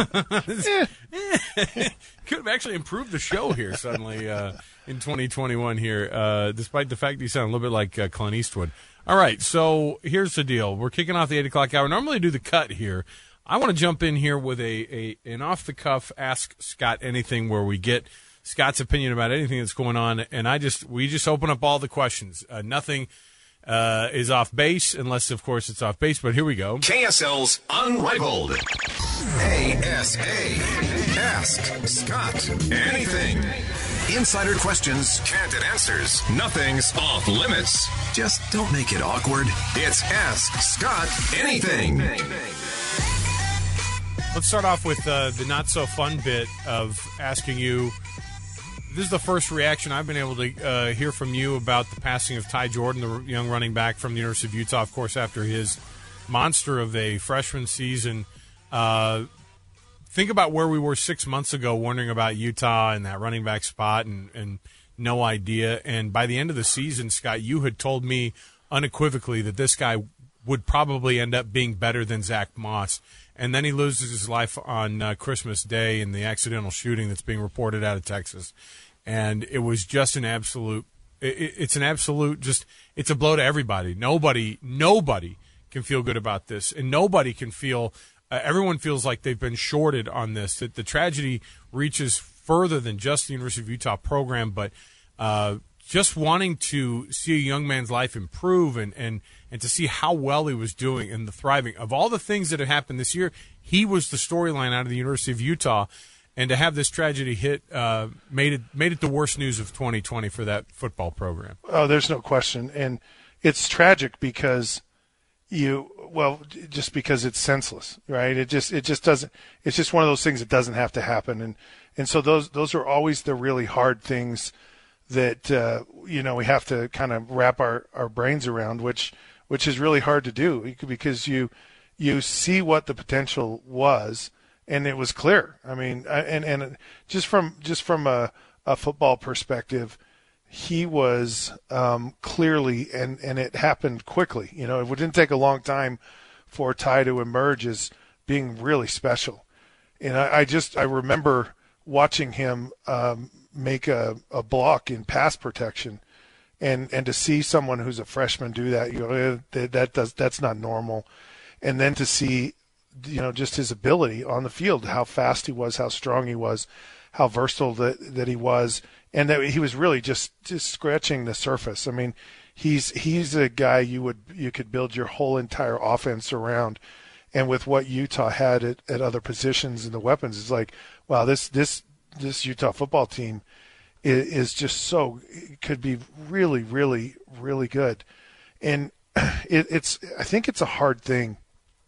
Could have actually improved the show here suddenly, uh, in twenty twenty-one here, uh, despite the fact that you sound a little bit like uh, Clint Eastwood. All right, so here's the deal. We're kicking off the eight o'clock hour. Normally do the cut here. I want to jump in here with a, a an off-the-cuff Ask Scott Anything where we get Scott's opinion about anything that's going on, and I just we just open up all the questions. Uh, nothing uh, is off base, unless, of course, it's off base, but here we go. K S L's Unrivaled. A S A. Ask Scott Anything. Insider questions, candid answers. Nothing's off limits. Just don't make it awkward. It's Ask Scott Anything. Let's start off with uh, the not-so-fun bit of asking you. This is the first reaction I've been able to uh, hear from you about the passing of Ty Jordan, the young running back from the University of Utah, of course, after his monster of a freshman season. Uh, think about where we were six months ago wondering about Utah and that running back spot and, and no idea. And by the end of the season, Scott, you had told me unequivocally that this guy would probably end up being better than Zach Moss. And then he loses his life on uh, Christmas Day in the accidental shooting that's being reported out of Texas. And it was just an absolute it, – it's an absolute just – it's a blow to everybody. Nobody, nobody can feel good about this. And nobody can feel uh, – everyone feels like they've been shorted on this, that the tragedy reaches further than just the University of Utah program, but uh, just wanting to see a young man's life improve and, and, and to see how well he was doing and the thriving. Of all the things that have happened this year, he was the storyline out of the University of Utah. And to have this tragedy hit uh, made it made it the worst news of twenty twenty for that football program. Oh, there's no question. And it's tragic because you – well, just because it's senseless, right? It just it just doesn't – it's just one of those things that doesn't have to happen. And and so those those are always the really hard things that, uh, you know, we have to kind of wrap our, our brains around, which which is really hard to do because you you see what the potential was. And it was clear. I mean, and and just from just from a, a football perspective, he was um, clearly, and, and it happened quickly. You know, it didn't take a long time for Ty to emerge as being really special. And I, I just I remember watching him um, make a, a block in pass protection, and, and to see someone who's a freshman do that, you know, that, that does that's not normal. And then to see, you know, just his ability on the field, how fast he was, how strong he was, how versatile that, that he was, and that he was really just, just scratching the surface. I mean, he's he's a guy you would you could build your whole entire offense around. And with what Utah had at, at other positions and the weapons, it's like, wow, this this this Utah football team is, is just so could be really, really, really good. And it, it's I think it's a hard thing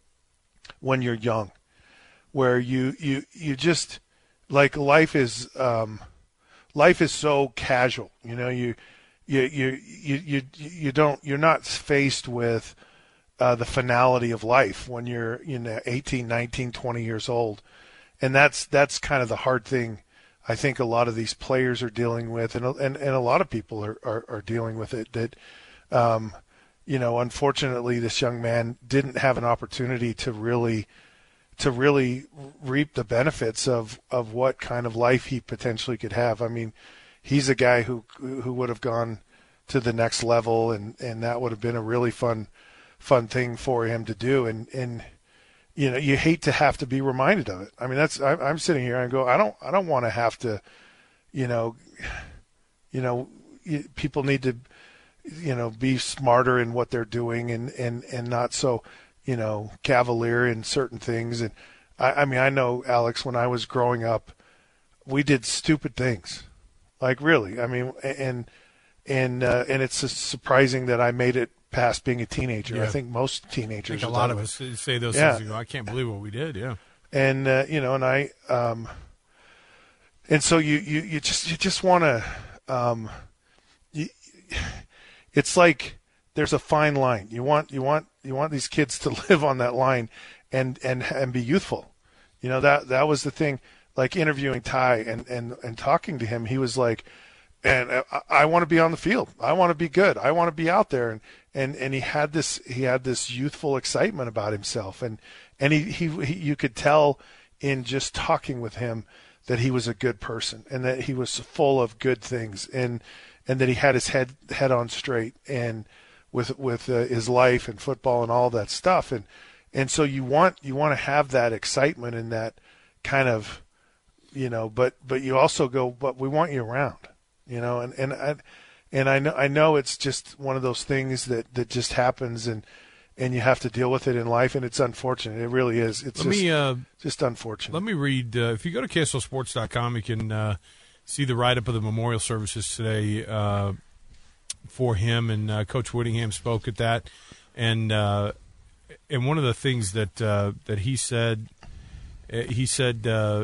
when you're young, where you, you, you just like life is, um, life is so casual, you know, you, you, you, you, you, you don't, you're not faced with, uh, the finality of life when you're, you know, eighteen, nineteen, twenty years old. And that's, that's kind of the hard thing I think a lot of these players are dealing with. And, and, and a lot of people are, are, are dealing with it that, um, you know, unfortunately, this young man didn't have an opportunity to really, to really reap the benefits of, of what kind of life he potentially could have. I mean, he's a guy who who would have gone to the next level, and, and that would have been a really fun, fun thing for him to do. And, and you know, you hate to have to be reminded of it. I mean, that's I, I'm sitting here and go, I don't I don't want to have to, you know, you know, people need to, you know, be smarter in what they're doing and, and, and not so, you know, cavalier in certain things. And I, I mean, I know, Alex, when I was growing up, we did stupid things, like really. I mean, and and uh, and it's surprising that I made it past being a teenager. Yeah. I think most teenagers. I think a lot of us say those yeah. things. You know, I can't believe what we did. Yeah. And uh, you know, and I, um, and so you, you, you just you just want to. Um, You, it's like there's a fine line. You want you want you want these kids to live on that line and and and be youthful. You know, that that was the thing. Like interviewing Ty and and and talking to him, he was like, and I, I want to be on the field. I want to be good. I want to be out there. And, and, and he had this he had this youthful excitement about himself. And and he, he he you could tell in just talking with him that he was a good person and that he was full of good things and and that he had his head head on straight and with with uh, his life and football and all that stuff. And and so you want you want to have that excitement and that kind of, you know, but but you also go, but we want you around. You know, and and I, and I know I know it's just one of those things that, that just happens, and, and you have to deal with it in life, and it's unfortunate. It really is. It's let just, me, uh, just unfortunate. Let me read. Uh, if you go to K S L sports dot com, you can uh, see the write up of the memorial services today uh, for him, and uh, Coach Whittingham spoke at that, and uh, and one of the things that uh, that he said, he said. Uh,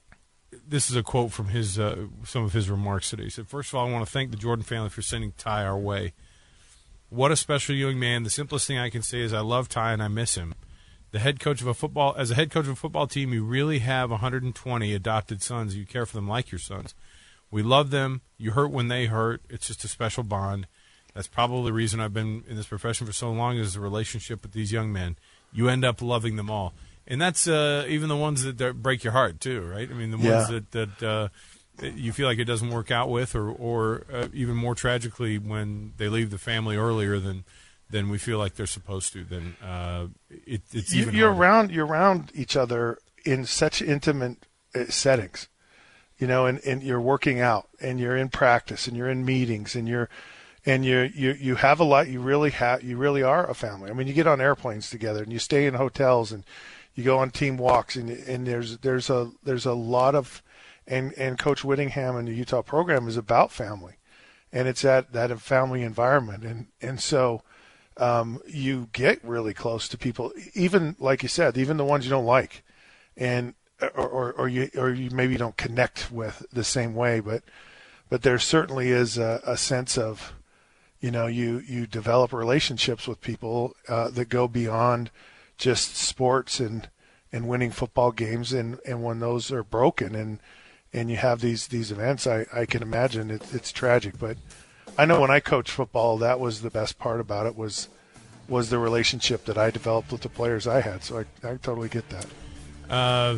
This is a quote from his uh, some of his remarks today. He said, "First of all, I want to thank the Jordan family for sending Ty our way. What a special young man. The simplest thing I can say is I love Ty and I miss him. The head coach of a football, as a head coach of a football team, you really have one hundred twenty adopted sons. You care for them like your sons. We love them. You hurt when they hurt. It's just a special bond. That's probably the reason I've been in this profession for so long is the relationship with these young men. You end up loving them all." And that's uh, even the ones that, that break your heart too, right? I mean, the ones yeah. that, that, uh, that you feel like it doesn't work out with, or, or uh, even more tragically, when they leave the family earlier than than we feel like they're supposed to. Then uh, it, it's you, even you're harder. around you're around each other in such intimate uh, settings, you know, and, and you're working out, and you're in practice, and you're in meetings, and you're and you you you have a lot. You really have you really are a family. I mean, you get on airplanes together, and you stay in hotels, and you go on team walks, and and there's there's a there's a lot of, and and Coach Whittingham and the Utah program is about family, and it's that that family environment, and and so um, you get really close to people, even like you said, even the ones you don't like, and or or, or you or you maybe don't connect with the same way, but but there certainly is a, a sense of, you know, you you develop relationships with people uh, that go beyond just sports and, and winning football games, and, and when those are broken and and you have these these events, I, I can imagine it, it's tragic. But I know when I coached football, that was the best part about it was was the relationship that I developed with the players I had. So I, I totally get that. Uh,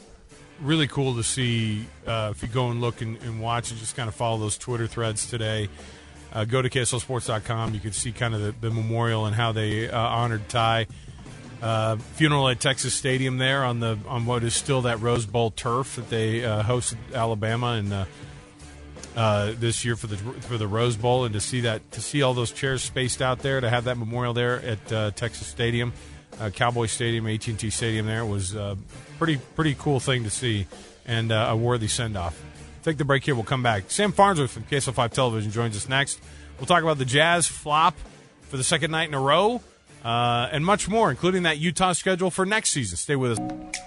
really cool to see. Uh, if you go and look and, and watch and just kind of follow those Twitter threads today, uh, go to K S L sports dot com. You can see kind of the, the memorial and how they uh, honored Ty. Uh, funeral at Texas Stadium there on the on what is still that Rose Bowl turf that they uh, hosted Alabama and uh, uh, this year for the for the Rose Bowl, and to see that to see all those chairs spaced out there, to have that memorial there at uh, Texas Stadium, uh, Cowboy Stadium, A T and T Stadium there was a uh, pretty pretty cool thing to see, and uh, a worthy send off. Take the break here. We'll come back. Sam Farnsworth from K S L five Television joins us next. We'll talk about the Jazz flop for the second night in a row. Uh, and much more, including that Utah schedule for next season. Stay with us.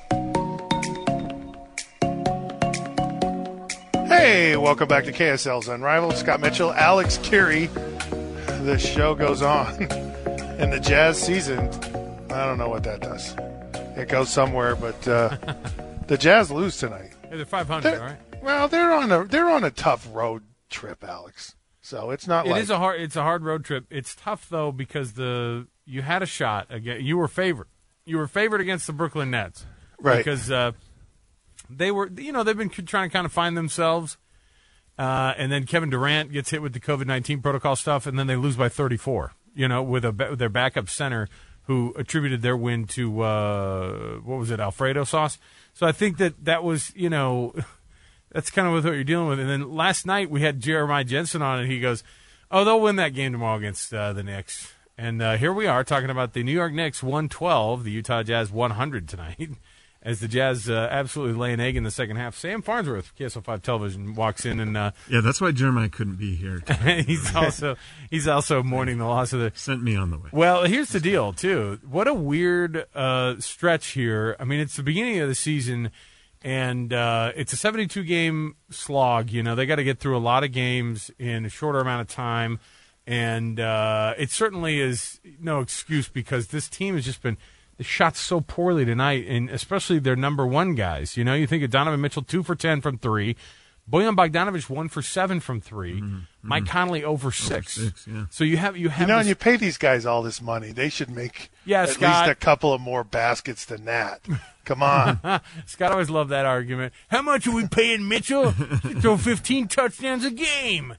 Hey, welcome back to K S L's Unrivaled. Scott Mitchell, Alex Kirry. The show goes on. And the Jazz season, I don't know what that does. It goes somewhere, but uh, the Jazz lose tonight. Hey, they're five hundred, they're, all right? Well, they're on a they're on a tough road trip, Alex. So it's not it like is a hard it's a hard road trip. It's tough though because the you had a shot again. You were favored. You were favored against the Brooklyn Nets, right? Because uh, they were, you know, they've been trying to kind of find themselves, uh, and then Kevin Durant gets hit with the COVID nineteen protocol stuff, and then they lose by thirty-four. You know, with a with their backup center who attributed their win to uh, what was it, Alfredo sauce. So I think that that was, you know. That's kind of what you're dealing with. And then last night we had Jeremiah Jensen on, and he goes, oh, they'll win that game tomorrow against uh, the Knicks. And uh, here we are talking about the New York Knicks one twelve, the Utah Jazz one hundred tonight, as the Jazz uh, absolutely lay an egg in the second half. Sam Farnsworth, K S L five Television, walks in. and uh, Yeah, that's why Jeremiah couldn't be here. he's also he's also mourning the loss of the – Sent me on the way. Well, here's the deal, too. What a weird uh, stretch here. I mean, it's the beginning of the season – and uh, it's a seventy-two game slog. You know, they got to get through a lot of games in a shorter amount of time. And uh, it certainly is no excuse because this team has just been shot so poorly tonight, and especially their number one guys. You know, you think of Donovan Mitchell, two for ten from three. Bojan Bogdanovic, one for seven from three. Mm-hmm. Mike Conley, over six. Over six yeah. So you have you have you know, this, and you pay these guys all this money. They should make yeah, at Scott. least a couple of more baskets than that. Come on. Scott always loved that argument. How much are we paying Mitchell? Throw fifteen touchdowns a game.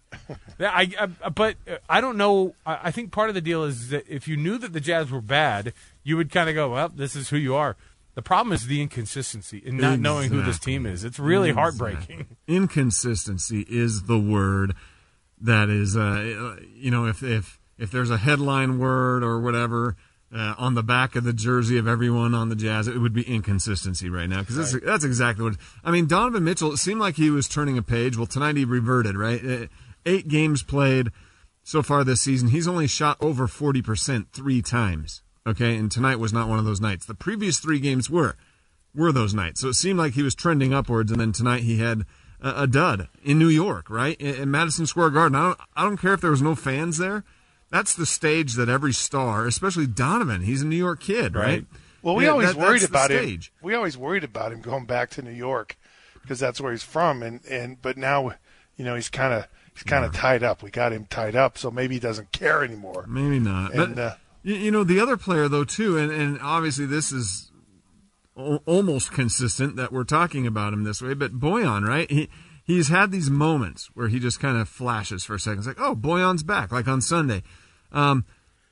I, I, but I don't know. I, I think part of the deal is that if you knew that the Jazz were bad, you would kind of go, well, this is who you are. The problem is the inconsistency in not exactly. knowing who this team is. It's really exactly. heartbreaking. Inconsistency is the word that is, uh, you know, if, if, if there's a headline word or whatever uh, on the back of the jersey of everyone on the Jazz, it would be inconsistency right now because right. that's, that's exactly what – I mean, Donovan Mitchell, it seemed like he was turning a page. Well, tonight he reverted, right? Uh, eight games played so far this season. He's only shot over forty percent three times. Okay, and tonight was not one of those nights. The previous three games were were those nights. So it seemed like he was trending upwards, and then tonight he had a, a dud in New York, right, in, in Madison Square Garden. I don't, I don't care if there was no fans there. That's the stage that every star, especially Donovan, he's a New York kid, right? right? Well, we yeah, always that, worried about him. We always worried about him going back to New York because that's where he's from, and, and but now, you know, he's kind of he's kind of yeah. tied up. We got him tied up, so maybe he doesn't care anymore. Maybe not. And, but, uh, You know, the other player, though, too, and, and obviously this is o- almost consistent that we're talking about him this way, but Bojan, right? He He's had these moments where he just kind of flashes for a second. It's like, oh, Bojan's back, like on Sunday. Um,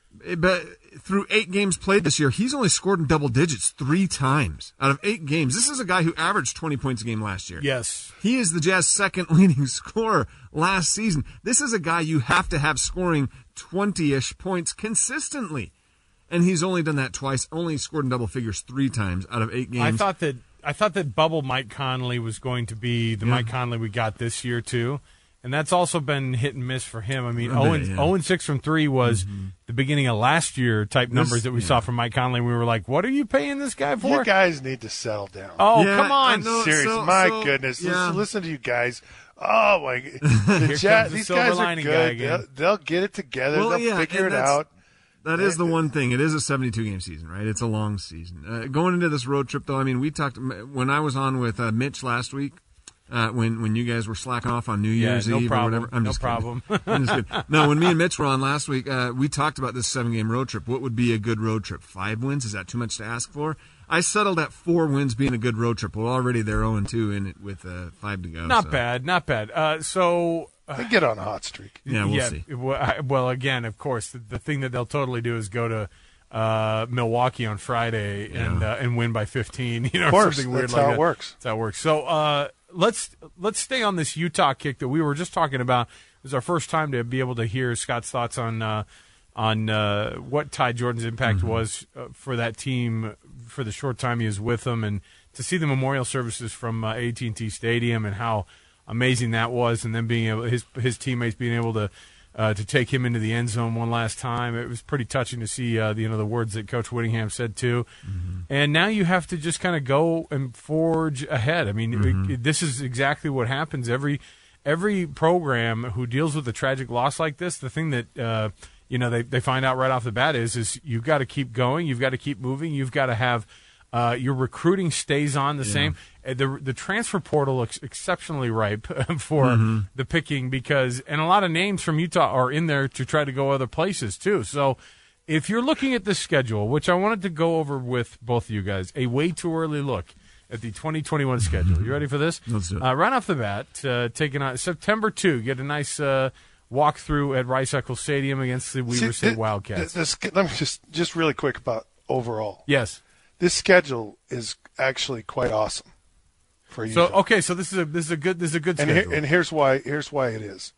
but through eight games played this year, he's only scored in double digits three times out of eight games. This is a guy who averaged twenty points a game last year. Yes. He is the Jazz's second leading scorer last season. This is a guy you have to have scoring twenty-ish points consistently. And he's only done that twice, only scored in double figures three times out of eight games. I thought that I thought that bubble Mike Conley was going to be the yeah. Mike Conley we got this year, too. And that's also been hit and miss for him. I mean, oh and six from three was mm-hmm. the beginning of last year type numbers this, that we yeah. saw from Mike Conley. We were like, what are you paying this guy for? You guys need to settle down. Oh, yeah, come on. Seriously, so, my so, goodness. Yeah. Listen, listen to you guys. Oh, my God. The Jazz, these guys are good. They'll, they'll get it together. Well, they'll yeah, figure it that's, out. That is the one thing. It is a seventy-two game season, right? It's a long season. Uh, going into this road trip, though, I mean, we talked when I was on with uh, Mitch last week. Uh, when when you guys were slacking off on New Year's yeah, no Eve problem. or whatever. I'm no just problem. I'm just kidding. No, when me and Mitch were on last week, uh, we talked about this seven-game road trip. What would be a good road trip? Five wins? Is that too much to ask for? I settled at four wins being a good road trip. Well, already they're oh and two in it with uh, five to go. Not so. bad, not bad. Uh, so uh, they get on a hot streak. Yeah, we'll yeah, see. Well, again, of course, the, the thing that they'll totally do is go to uh, Milwaukee on Friday and yeah. uh, and win by fifteen. You know, of course, something weird that's like how that. it works. That's how it works. So uh, let's let's stay on this Utah kick that we were just talking about. It was our first time to be able to hear Scott's thoughts on uh, on uh, what Ty Jordan's impact mm-hmm. was uh, for that team for the short time he was with them, and to see the memorial services from uh, A T and T Stadium and how amazing that was, and then being able his his teammates being able to. Uh, to take him into the end zone one last time. It was pretty touching to see uh, the, you know, the words that Coach Whittingham said, too. Mm-hmm. And now you have to just kind of go and forge ahead. I mean, mm-hmm. it, this is exactly what happens. Every every program who deals with a tragic loss like this, the thing that, uh, you know, they, they find out right off the bat is, is you've got to keep going. You've got to keep moving. You've got to have uh, your recruiting stays on the yeah. same. The the transfer portal looks exceptionally ripe for mm-hmm. the picking because, and a lot of names from Utah are in there to try to go other places too. So if you're looking at this schedule, which I wanted to go over with both of you guys, a way too early look at the twenty twenty-one schedule. You ready for this? Let's do it. Uh, right off the bat, uh, taking on September second, get a nice uh, walkthrough at Rice-Eccles Stadium against the Weber See, State Wildcats. This, this, let me just, just really quick about overall. Yes. This schedule is actually quite awesome. For so okay, so this is a this is a good this is a good and schedule. Here, and here's why here's why it is.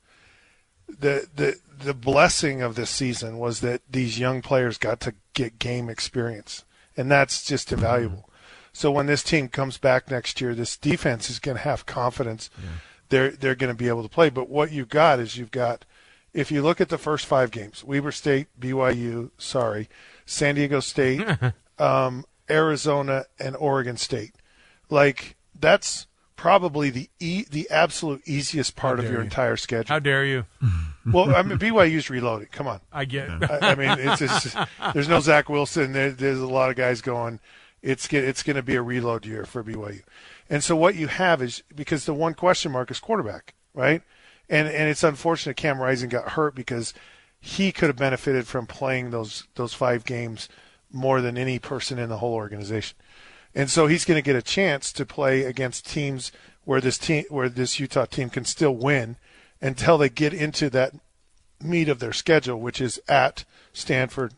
The the the blessing of this season was that these young players got to get game experience, and that's just invaluable. Mm-hmm. So when this team comes back next year, this defense is going to have confidence. Yeah. They're they're going to be able to play. But what you've got is you've got, if you look at the first five games, Weber State, B Y U, sorry, San Diego State, um, Arizona, and Oregon State, like. That's probably the e- the absolute easiest part of your you. entire schedule. How dare you? Well, I mean, B Y U's reloaded. Come on. I get it. I, I mean, it's just, there's no Zach Wilson. There, there's a lot of guys going. It's get, it's going to be a reload year for B Y U, and so what you have is because the one question mark is quarterback, right? And and it's unfortunate Cam Rising got hurt because he could have benefited from playing those those five games more than any person in the whole organization, and so he's going to get a chance to play against teams where this team where this Utah team can still win until they get into that meat of their schedule, which is at Stanford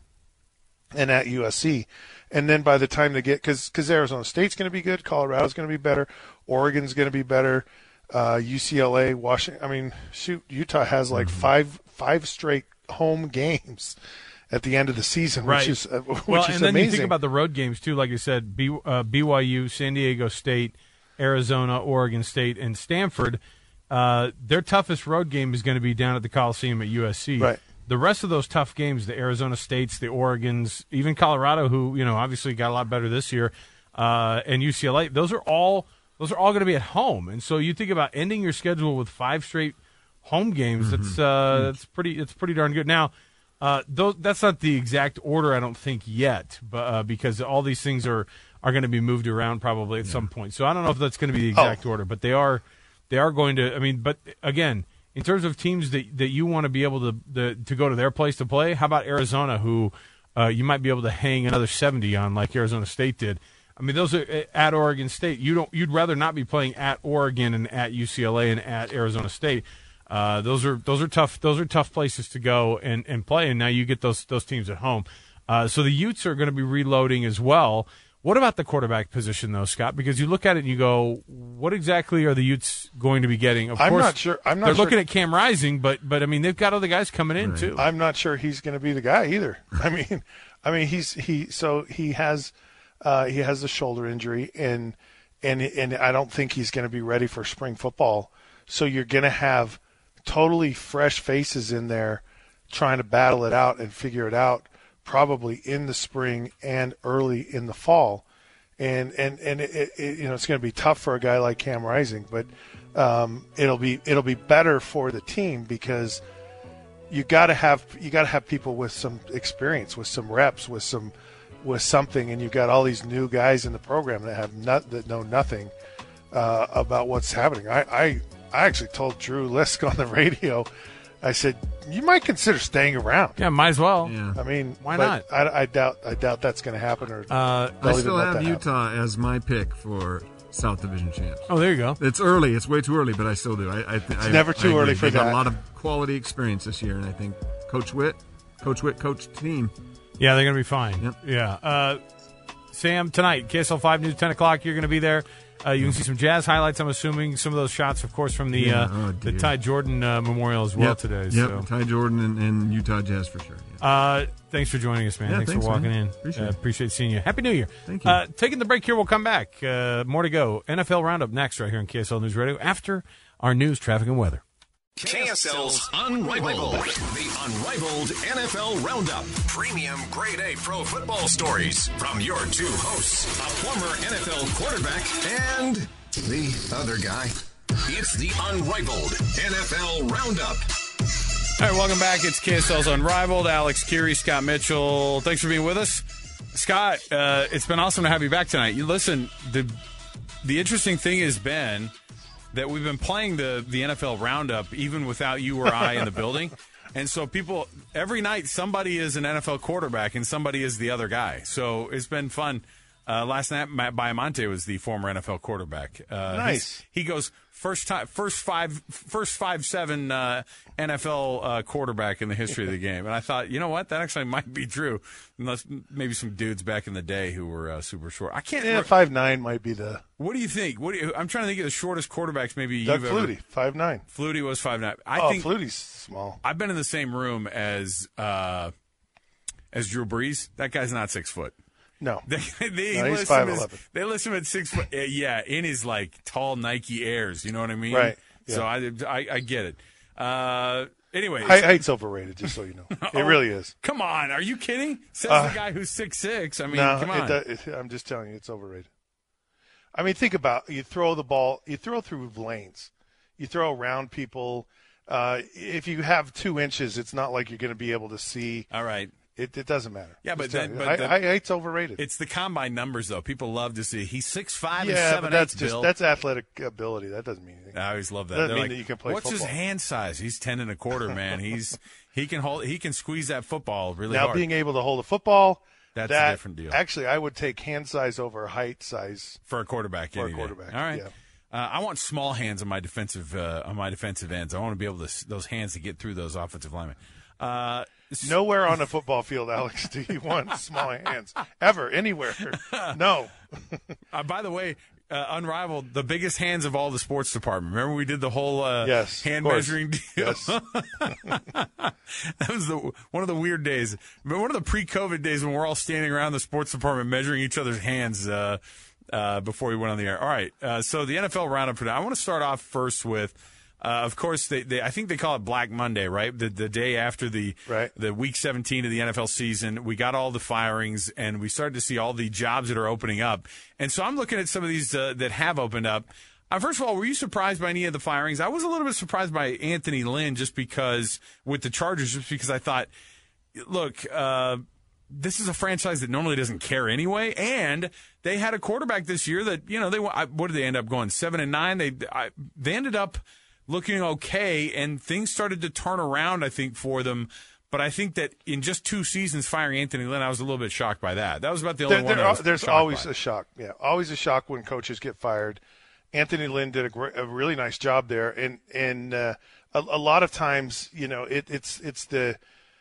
and at U S C. And then by the time they get, because because Arizona State's going to be good, Colorado's going to be better, Oregon's going to be better, uh, U C L A, Washington. I mean, shoot, Utah has like Mm-hmm. five five straight home games at the end of the season, Right. which is uh, which well, is and then amazing. you think about the road games too. Like you said, B, uh, B Y U, San Diego State, Arizona, Oregon State, and Stanford. Uh, their toughest road game is going to be down at the Coliseum at U S C. Right. The rest of those tough games, the Arizona States, the Oregons, even Colorado, who you know obviously got a lot better this year, uh, and U C L A, those are all those are all going to be at home. And so you think about ending your schedule with five straight home games. Mm-hmm. That's uh, that's pretty that's pretty darn good. Now, uh, those, that's not the exact order, I don't think yet, but uh, because all these things are are going to be moved around probably at yeah. some point. So I don't know if that's going to be the exact oh. order, but they are they are going to. I mean, but again. In terms of teams that, that you want to be able to the, to go to their place to play, how about Arizona, who uh, you might be able to hang another seventy on, like Arizona State did? I mean, those are at Oregon State. You don't. You'd rather not be playing at Oregon and at U C L A and at Arizona State. Uh, those are those are tough. Those are tough places to go and, and play. And now you get those those teams at home. Uh, so the Utes are going to be reloading as well. What about the quarterback position, though, Scott? Because you look at it and you go, what exactly are the Utes going to be getting? Of I'm course, not sure. I'm not they're sure. looking at Cam Rising, but but I mean they've got other guys coming in right. too. I'm not sure he's going to be the guy either. I mean, I mean he's he so he has uh, he has a shoulder injury and and and I don't think he's going to be ready for spring football. So you're going to have totally fresh faces in there trying to battle it out and figure it out. Probably in the spring and early in the fall, and and and it, it, you know it's going to be tough for a guy like Cam Rising, but um, it'll be it'll be better for the team because you got to have you got to have people with some experience, with some reps, with some with something, and you've got all these new guys in the program that have not that know nothing uh, about what's happening. I, I I actually told Drew Lisk on the radio. I said, you might consider staying around. Yeah, might as well. Yeah. I mean, why but not? I, I doubt. I doubt that's going to happen. Or Uh, I still have Utah as my pick for South Division champs. oh, there you go. It's early. It's way too early, but I still do. I, I th- It's I, never too I early for they got that. a lot of quality experience this year, and I think Coach Witt, Coach Witt, coached team. Yeah, they're going to be fine. Yep. Yeah. Uh, Sam, tonight, K S L five News, ten o'clock, you're going to be there. Uh, you can see some Jazz highlights, I'm assuming. Some of those shots, of course, from the Yeah. uh, Oh, the dear. Ty Jordan uh, Memorial as well yep. today. Yep, So. Ty Jordan and, and Utah Jazz for sure. Yeah. Uh, thanks for joining us, man. Yeah, thanks, thanks, for walking man. in. Appreciate uh, it. Appreciate seeing you. Happy New Year. Thank you. Uh, taking the break here, we'll come back. Uh, more to go. N F L Roundup next right here on K S L News Radio after our news, traffic, and weather. K S L's Unrivaled, the Unrivaled N F L Roundup. Premium Grade A Pro Football stories from your two hosts, a former N F L quarterback and the other guy. It's the Unrivaled N F L Roundup. All right, welcome back. It's K S L's Unrivaled. Alex Keary, Scott Mitchell. Thanks for being with us. Scott, uh, it's been awesome to have you back tonight. You listen, the the interesting thing has been that we've been playing the, the N F L Roundup even without you or I in the building. And so people, every night, somebody is an N F L quarterback and somebody is the other guy. So it's been fun. Uh, last night, Matt Baiamonte was the former N F L quarterback. Uh, Nice. He goes first time, first five, first five, seven uh, N F L uh, quarterback in the history of the game. And I thought, you know what, that actually might be true, unless maybe some dudes back in the day who were uh, super short. I can't. Yeah, five nine might be the. What do you think? What do you, I'm trying to think of the shortest quarterbacks maybe Doug you've Flutie, ever. five nine. Flutie was five nine. I oh, think Flutie's small. I've been in the same room as uh, as Drew Brees. That guy's not six foot. No, They, they, No, he's list him as, 5'eleven. they list him at six foot. Uh, yeah, in his like tall Nike Airs. You know what I mean? Right, So I, I, I get it. Uh, anyway, Height, height's overrated, just so you know. It Oh, really is. Come on, are you kidding? Says Uh, the guy who's six six. I mean, No, come on. it, do- it, I'm just telling you, it's overrated. I mean, think about you throw the ball, you throw through lanes, you throw around people. Uh, if you have two inches, it's not like you're going to be able to see. All right. It, it doesn't matter. Yeah, but, then, but I, the, I, it's overrated. It's the combine numbers, though. People love to see. He's six five yeah, and seven but that's eight, just Bill. that's athletic ability. That doesn't mean anything. I always love that. Doesn't They're mean like, that you can play what's football. his hand size? He's ten and a quarter, man. He's he can hold. He can squeeze that football really now, hard. being able to hold a football. That's that, a different deal. Actually, I would take hand size over height size for a quarterback. For any a quarterback, day. All right. Yeah. Uh, I want small hands on my defensive uh, on my defensive ends. I want to be able to those hands to get through those offensive linemen. Uh, Nowhere on a football field, Alex, do you want small hands ever anywhere? No. uh, by the way, uh, Unrivaled, the biggest hands of all the sports department. Remember we did the whole uh, yes, hand measuring deal. Yes. That was the one of the weird days. One of the pre-COVID days when we're all standing around the sports department measuring each other's hands uh, uh, before we went on the air. All right. Uh, so the N F L roundup for now. I want to start off first with. Uh, of course, they, they I think they call it Black Monday, right? The the day after the right. the week seventeen of the N F L season, we got all the firings and we started to see all the jobs that are opening up. And so I'm looking at some of these uh, that have opened up. Uh, first of all, were you surprised by any of the firings? I was a little bit surprised by Anthony Lynn just because with the Chargers, just because I thought, look, uh, this is a franchise that normally doesn't care anyway, and they had a quarterback this year that you know they what did they end up going seven and nine? They I, they ended up. looking okay, and things started to turn around, I think, for them. But I think that in just two seasons firing Anthony Lynn, I was a little bit shocked by that. That was about the only there, one there, I was There's shocked always by. a shock. Yeah, always a shock when coaches get fired. Anthony Lynn did a, great, a really nice job there, and and uh, a, a lot of times, you know, it, it's it's the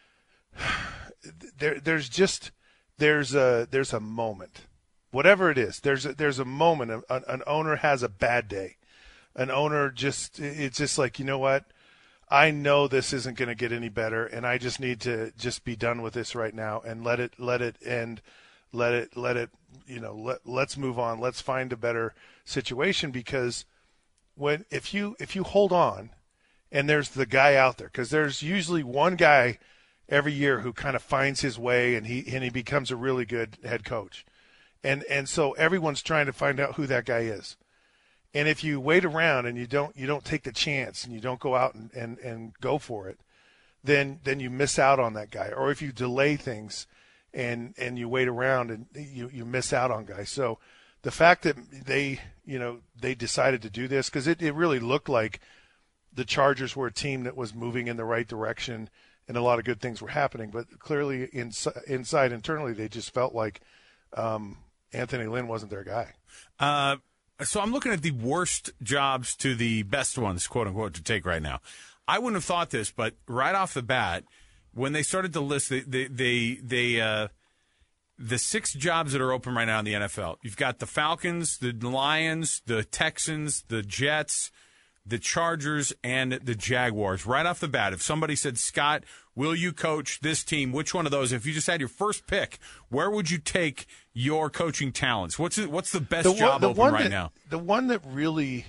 there. There's just there's a there's a moment, whatever it is. There's a, there's a moment. An, an owner has a bad day. An owner just, it's just like, you know what? I know this isn't going to get any better, and I just need to just be done with this right now and let it, let it end, let it, let it, you know, let, let's move on. Let's find a better situation because when, if you, if you hold on and there's the guy out there, because there's usually one guy every year who kind of finds his way and he, and he becomes a really good head coach. And, and so everyone's trying to find out who that guy is. And if you wait around and you don't you don't take the chance and you don't go out and, and, and go for it, then then you miss out on that guy. Or if you delay things and and you wait around and you, you miss out on guys. So the fact that they you know they decided to do this because it, it really looked like the Chargers were a team that was moving in the right direction and a lot of good things were happening. But clearly inside, inside internally they just felt like um, Anthony Lynn wasn't their guy. Uh So I'm looking at the worst jobs to the best ones, quote unquote, to take right now. I wouldn't have thought this, but right off the bat, when they started to list they they they, they uh, the six jobs that are open right now in the N F L, you've got the Falcons, the Lions, the Texans, the Jets, the Chargers, and the Jaguars. Right off the bat, if somebody said, Scott, will you coach this team? Which one of those? If you just had your first pick, where would you take your coaching talents? What's it, what's the best the one, job the open one right that, now? The one that really,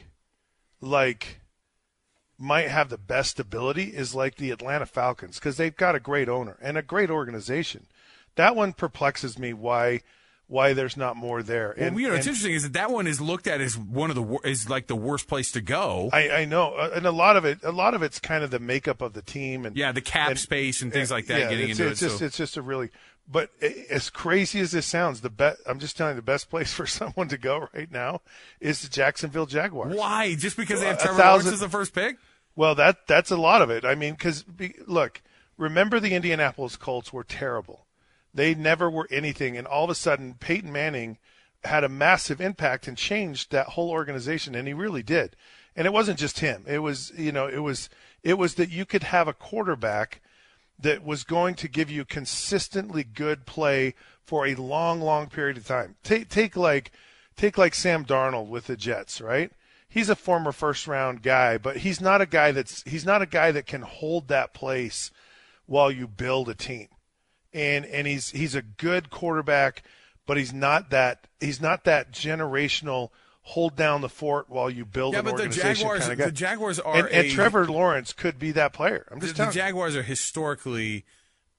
like, might have the best ability is like the Atlanta Falcons because they've got a great owner and a great organization. That one perplexes me why why there's not more there. Well, and, you know, it's and, interesting is that that one is looked at as one of the wor- is like the worst place to go. I, I know, and a lot of it, a lot of it's kind of the makeup of the team and yeah, the cap and, space and things like that. Yeah, getting it's, into it's it, just so. it's just a really. But as crazy as this sounds, the bet I'm just telling you, the best place for someone to go right now is the Jacksonville Jaguars. Why? Just because they have A Trevor thousand- Lawrence as the first pick? Well, that that's a lot of it. I mean, because look, remember the Indianapolis Colts were terrible. They never were anything, and all of a sudden, Peyton Manning had a massive impact and changed that whole organization, and he really did. And it wasn't just him. It was, you know, it was it was that you could have a quarterback that was going to give you consistently good play for a long, long period of time. Take take like take like Sam Darnold with the Jets, right? He's a former first round guy, but he's not a guy that's he's not a guy that can hold that place while you build a team. And and he's he's a good quarterback, but he's not that he's not that generational hold down the fort while you build yeah, an but the organization Jaguars, kind of guy. the Jaguars are and, and a, Trevor Lawrence could be that player. I'm just the, telling the Jaguars are historically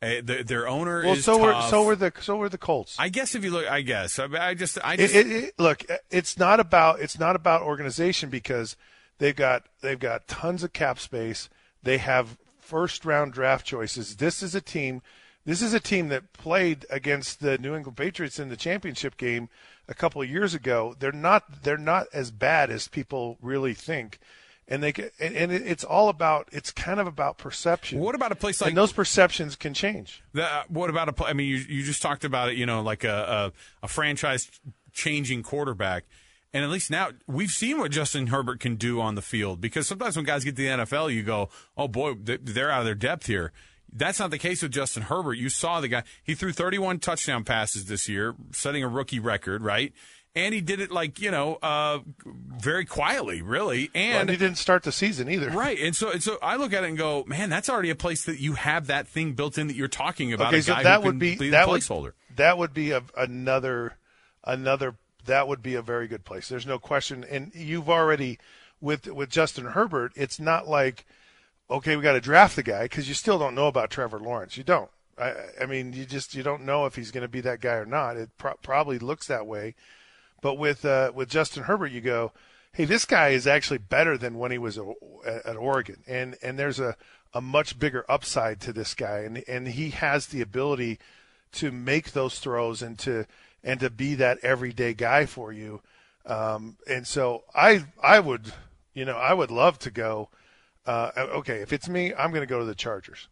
Uh, the, their owner well, is so tough. were so were the so were the Colts. I guess if you look, I guess I, I just I just it, it, it, look. It's not about it's not about organization because they've got they've got tons of cap space. They have first round draft choices. This is a team. This is a team that played against the New England Patriots in the championship game a couple of years ago. They're not they're not as bad as people really think. And they and, and it's all about it's kind of about perception. What about a place like and those perceptions can change? The, what about a? I mean, you you just talked about it. You know, like a a, a franchise changing quarterback, and at least now we've seen what Justin Herbert can do on the field. Because sometimes when guys get to the N F L, you go, "Oh boy, they're out of their depth here." That's not the case with Justin Herbert. You saw the guy; he threw thirty-one touchdown passes this year, setting a rookie record, right? And he did it like, you know, uh, very quietly, really. And, well, and he didn't start the season either. Right. And so and so I look at it and go, man, that's already a place that you have that thing built in that you're talking about. Okay, a so guy that who would can be, be that the would, placeholder. That would be a, another, another, that would be a very good place. There's no question. And you've already, with with Justin Herbert, it's not like, okay, we got to draft the guy because you still don't know about Trevor Lawrence. You don't. I, I mean, you just, you don't know if he's going to be that guy or not. It pro- probably looks that way. But with uh, with Justin Herbert, you go, hey, this guy is actually better than when he was a, at Oregon, and and there's a, a much bigger upside to this guy, and and he has the ability to make those throws and to and to be that everyday guy for you. Um, and so I I would you know I would love to go. Uh, okay, if it's me, I'm going to go to the Chargers.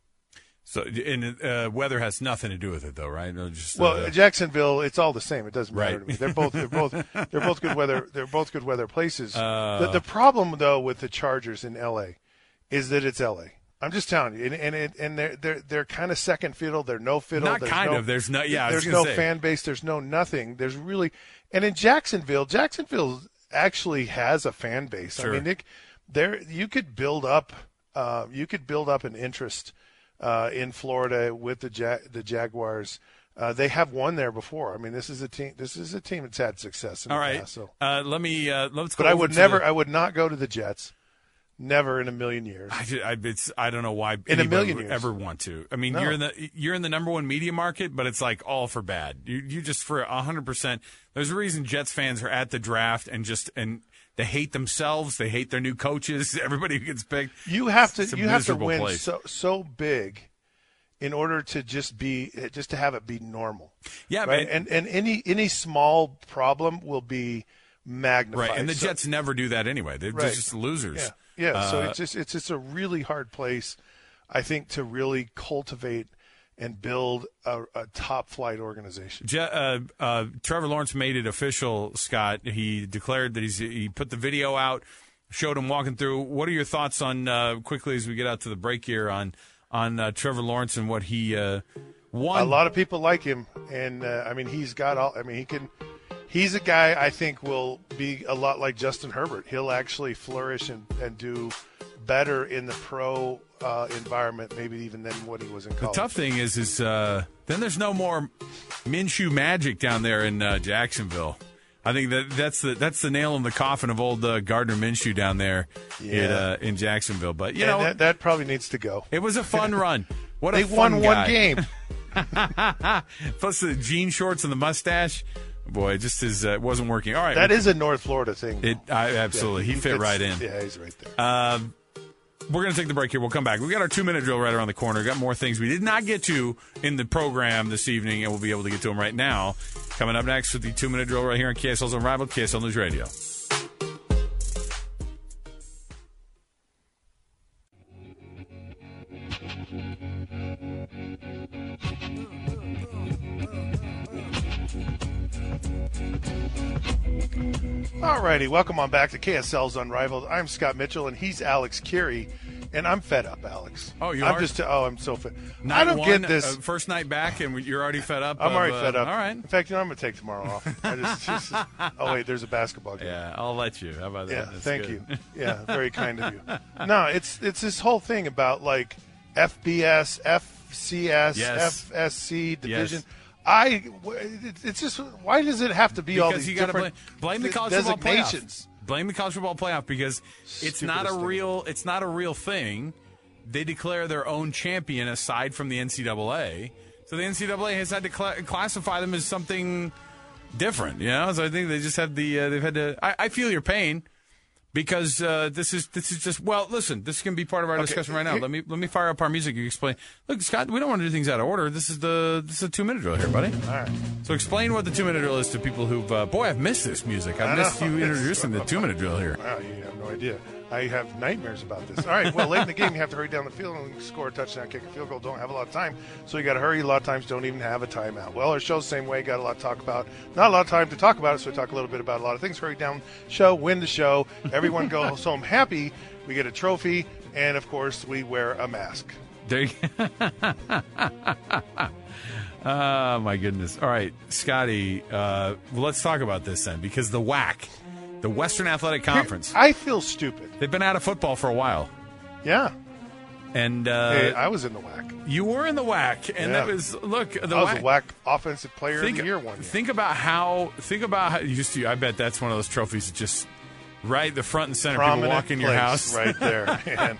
So, and uh, weather has nothing to do with it, though, right? No, just, well, uh, Jacksonville, it's all the same. It doesn't matter right. to me. They're both, they're both, they're both good weather. They're both good weather places. Uh, the, the problem, though, with the Chargers in L A, is that it's L A. I'm just telling you, and and, it, and they're they're they're kind of second fiddle. They're no fiddle. Not there's kind no, of. There's no. Yeah. There's no say. fan base. There's no nothing. There's really, and in Jacksonville, Jacksonville actually has a fan base. Sure. I mean, Nick, there you could build up, uh, you could build up an interest. Uh, in Florida with the ja- the Jaguars, uh, they have won there before. I mean, this is a team. This is a team that's had success in All the right. past. So, uh, let me uh, let's go. but I over would to never. the- I would not go to the Jets. Never in a million years. I, ju- I, it's, I don't know why In a anybody million would years. ever want to. I mean, No. you're in the you're in the number one media market, but it's like all for bad. You you just for a hundred percent. There's a reason Jets fans are at the draft and just and they hate themselves. They hate their new coaches. Everybody who gets picked. You have to. It's a You have to miserable win place. so so big, in order to just be just to have it be normal. Yeah, right. man. And and any any small problem will be magnified. Right, and the So- Jets never do that anyway. They're Right. just losers. Yeah. Yeah, so Uh, it's just it's just a really hard place, I think, to really cultivate and build a, a top flight organization. Je- uh, uh, Trevor Lawrence made it official, Scott. He declared that he's he put the video out, showed him walking through. What are your thoughts on uh, quickly as we get out to the break here on on uh, Trevor Lawrence and what he uh, won? A lot of people like him, and uh, I mean he's got all. I mean he can. He's a guy I think will be a lot like Justin Herbert. He'll actually flourish and, and do better in the pro uh, environment, maybe even than what he was in The college. tough thing is, is uh, then there's no more Minshew magic down there in uh, Jacksonville. I think that that's the that's the nail in the coffin of old uh, Gardner Minshew down there in, Yeah. uh, in Jacksonville. But you And know, that, that probably needs to go. it was a fun run. What a They fun won guy. one game. Plus the jean shorts and the mustache. Boy, it just is uh, wasn't working. All right, That is a North Florida thing. it. I, absolutely, Yeah, he fit fits- right in. Yeah, he's right there. Uh, we're going to take the break here. We'll come back. We got our two minute drill right around the corner. Got more things we did not get to in the program this evening, and we'll be able to get to them right now. Coming up next with the two minute drill right here on K S L's Unrivaled, K S L News Radio. All righty, welcome on back to K S L's Unrivaled. I'm Scott Mitchell, and he's Alex Curie, and I'm fed up, Alex. Oh, you I'm are? just oh, I'm so fed. Night I don't one, get this. Uh, first night back, and you're already fed up. I'm of, already uh, fed up. All right. In fact, you know, I'm gonna take tomorrow off. I just, just oh wait, there's a basketball game. Yeah, I'll let you. How about that? Yeah, That's thank good. you. Yeah, very kind of you. No, it's it's this whole thing about like F B S, F C S, Yes. F S C division. Yes. I it's just why does it have to be all Because these you gotta different blame, blame the college football designations? playoff. Blame the college football playoff because it's not a Stupidest thing. real. It's not a real thing. they declare their own champion aside from the N C double A. So the N C double A has had to cl- classify them as something different, you know. So I think they just had the uh, they've had to. I, I feel your pain because uh, this is this is just well. Listen, this can be part of our Okay. discussion right now. Let me let me fire up our music. You explain. Look, Scott, we don't want to do things out of order. This is the this is a two minute drill here, buddy. All right. So explain what the two minute drill is to people who've. Uh, boy, I've missed this music. I've I missed know. you introducing the two minute drill here. Wow, you have no idea. I have nightmares about this. All right, well, late in the game, you have to hurry down the field and score a touchdown, kick a field goal. Don't have a lot of time, so you got to hurry. A lot of times don't even have a timeout. Well, our show's the same way. Got a lot to talk about. Not a lot of time to talk about it, so we talk a little bit about a lot of things. Hurry down show, win the show. Everyone goes home happy. We get a trophy, and, of course, we wear a mask. There you Oh, my goodness. All right, Scotty, uh, well, let's talk about this then, because the W A C, the Western Athletic Conference, I feel stupid. they've been out of football for a while. Yeah. And uh, Hey, I was in the W A C. you were in the W A C, and Yeah. that was, look, the I was W A a C. W A C Offensive Player think, of the Year one year. Think about how, think about how, you just, I bet that's one of those trophies that just right the front and center. Prominent People walk in your place house. right there. Man.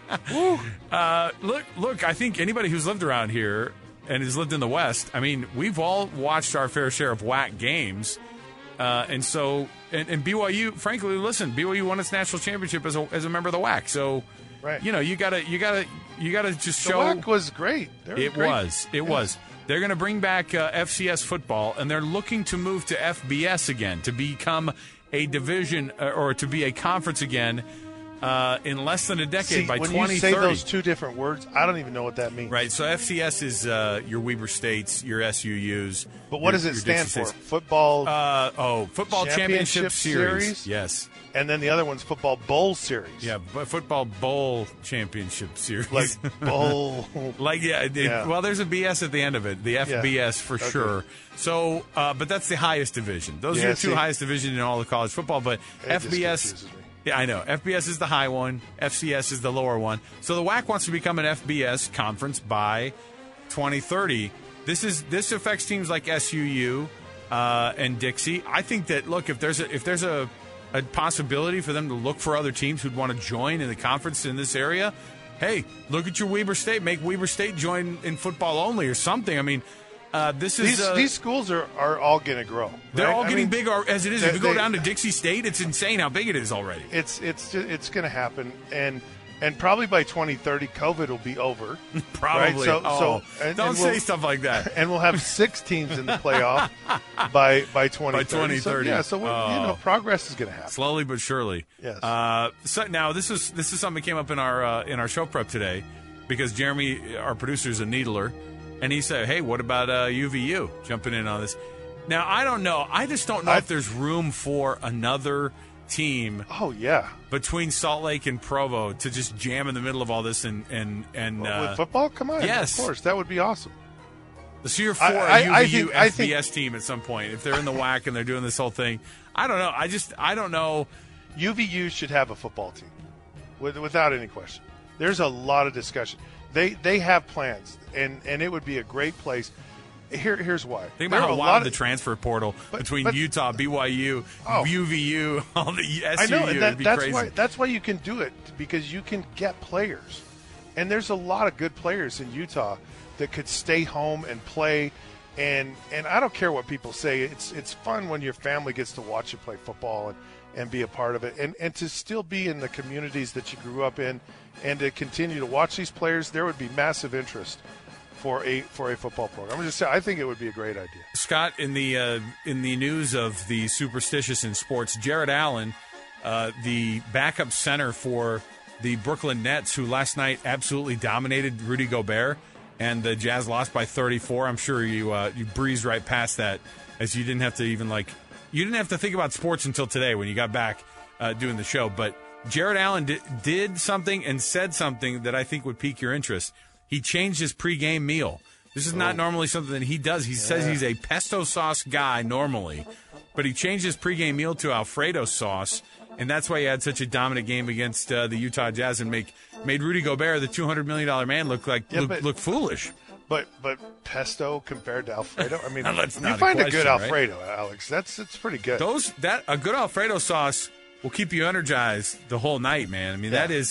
Uh, look, look. I think anybody who's lived around here and has lived in the West, I mean, we've all watched our fair share of W A C games, uh, and so and, and B Y U. Frankly, listen, B Y U won its national championship as a as a member of the W A C. So, Right. you know, you gotta you gotta you gotta just The show. W A C was great. They were It great. was. It Yeah. was. They're going to bring back uh, F C S football, and they're looking to move to F B S again to become a division uh, or to be a conference again uh, in less than a decade See, by when twenty thirty. you say those two different words, I don't even know what that means. Right, so F C S is uh, your Weber States, your S U Us. But what your- does it your stand Dixie for? States. Football, Uh, oh, Football Championship, Championship Series. Series? Yes. and then the other one's Football Bowl Series. Yeah, but Football Bowl Championship Series. Like bowl. Like, yeah, it, Yeah. well, there's a B S at the end of it, the F B S for Okay. sure. So, uh, but that's the highest division. Those Yeah, are the two see- highest division in all of college football. But It just F B S, confuses me. yeah, I know. F B S is the high one. F C S is the lower one. So the W A C wants to become an F B S conference by twenty thirty. This is this affects teams like S U U uh, and Dixie. I think that look, if there's a if there's a a possibility for them to look for other teams who'd want to join in the conference in this area, hey, look at your Weber State. Make Weber State join in football only or something. I mean, uh, this is These, uh, these schools are, are all going to grow. they're right? all I getting mean, big or- as it is. they- If you go they- down to Dixie State, it's insane how big it is already. It's it's ju- it's going to happen, and and probably by twenty thirty, COVID will be over. Probably. Right? So, oh, so and, don't and say we'll, stuff like that. And we'll have six teams in the playoff by by twenty By twenty thirty. So, yeah, so we're, you Oh. know, progress is going to happen. Slowly but surely. Yes. Uh, so now this is this is something that came up in our uh, in our show prep today, because Jeremy, our producer, is a needler, and he said, "Hey, what about uh, U V U jumping in on this?" Now I don't know. I just don't know I- if there's room for another team Oh yeah. between Salt Lake and Provo to just jam in the middle of all this and and and. Well, Uh, with football, come on. yes. Of course, that would be awesome. So you're for I- a I- I U V U think- I F B S think- team at some point if they're in the W A C and they're doing this whole thing. I don't know. I just I don't know. U V U should have a football team, with, without any question. There's a lot of discussion. They they have plans, and, and it would be a great place. Here here's why. Think There about are how a wild lot the of- transfer portal But- between but- Utah, B Y U, Oh. U V U, all the S U U. I know, and It'd that, be that's crazy. why that's why you can do it, because you can get players, and there's a lot of good players in Utah that could stay home and play, and and I don't care what people say. It's it's fun when your family gets to watch you play football and, and be a part of it, and and to still be in the communities that you grew up in, and to continue to watch these players. There would be massive interest for a for a football program. I'm just saying, I think it would be a great idea. Scott, in the uh, in the news of the superstitious in sports, Jared Allen, uh, the backup center for the Brooklyn Nets, who last night absolutely dominated Rudy Gobert, and the Jazz lost by thirty-four. I'm sure you uh, you breezed right past that, as you didn't have to even like you didn't have to think about sports until today when you got back uh, doing the show. But Jared Allen did, did something and said something that I think would pique your interest. He changed his pregame meal. This is not Oh. normally something that he does. He says he's a pesto sauce guy normally, but he changed his pregame meal to Alfredo sauce, and that's why he had such a dominant game against uh, the Utah Jazz and make made Rudy Gobert, the two hundred million dollars man, look like Yeah, look, but- look foolish. But but pesto compared to Alfredo, I mean, Now, that's you not a find a, question, good right? Alfredo, Alex. That's that's pretty good. Those that a good Alfredo sauce will keep you energized the whole night, man. I mean, Yeah. that is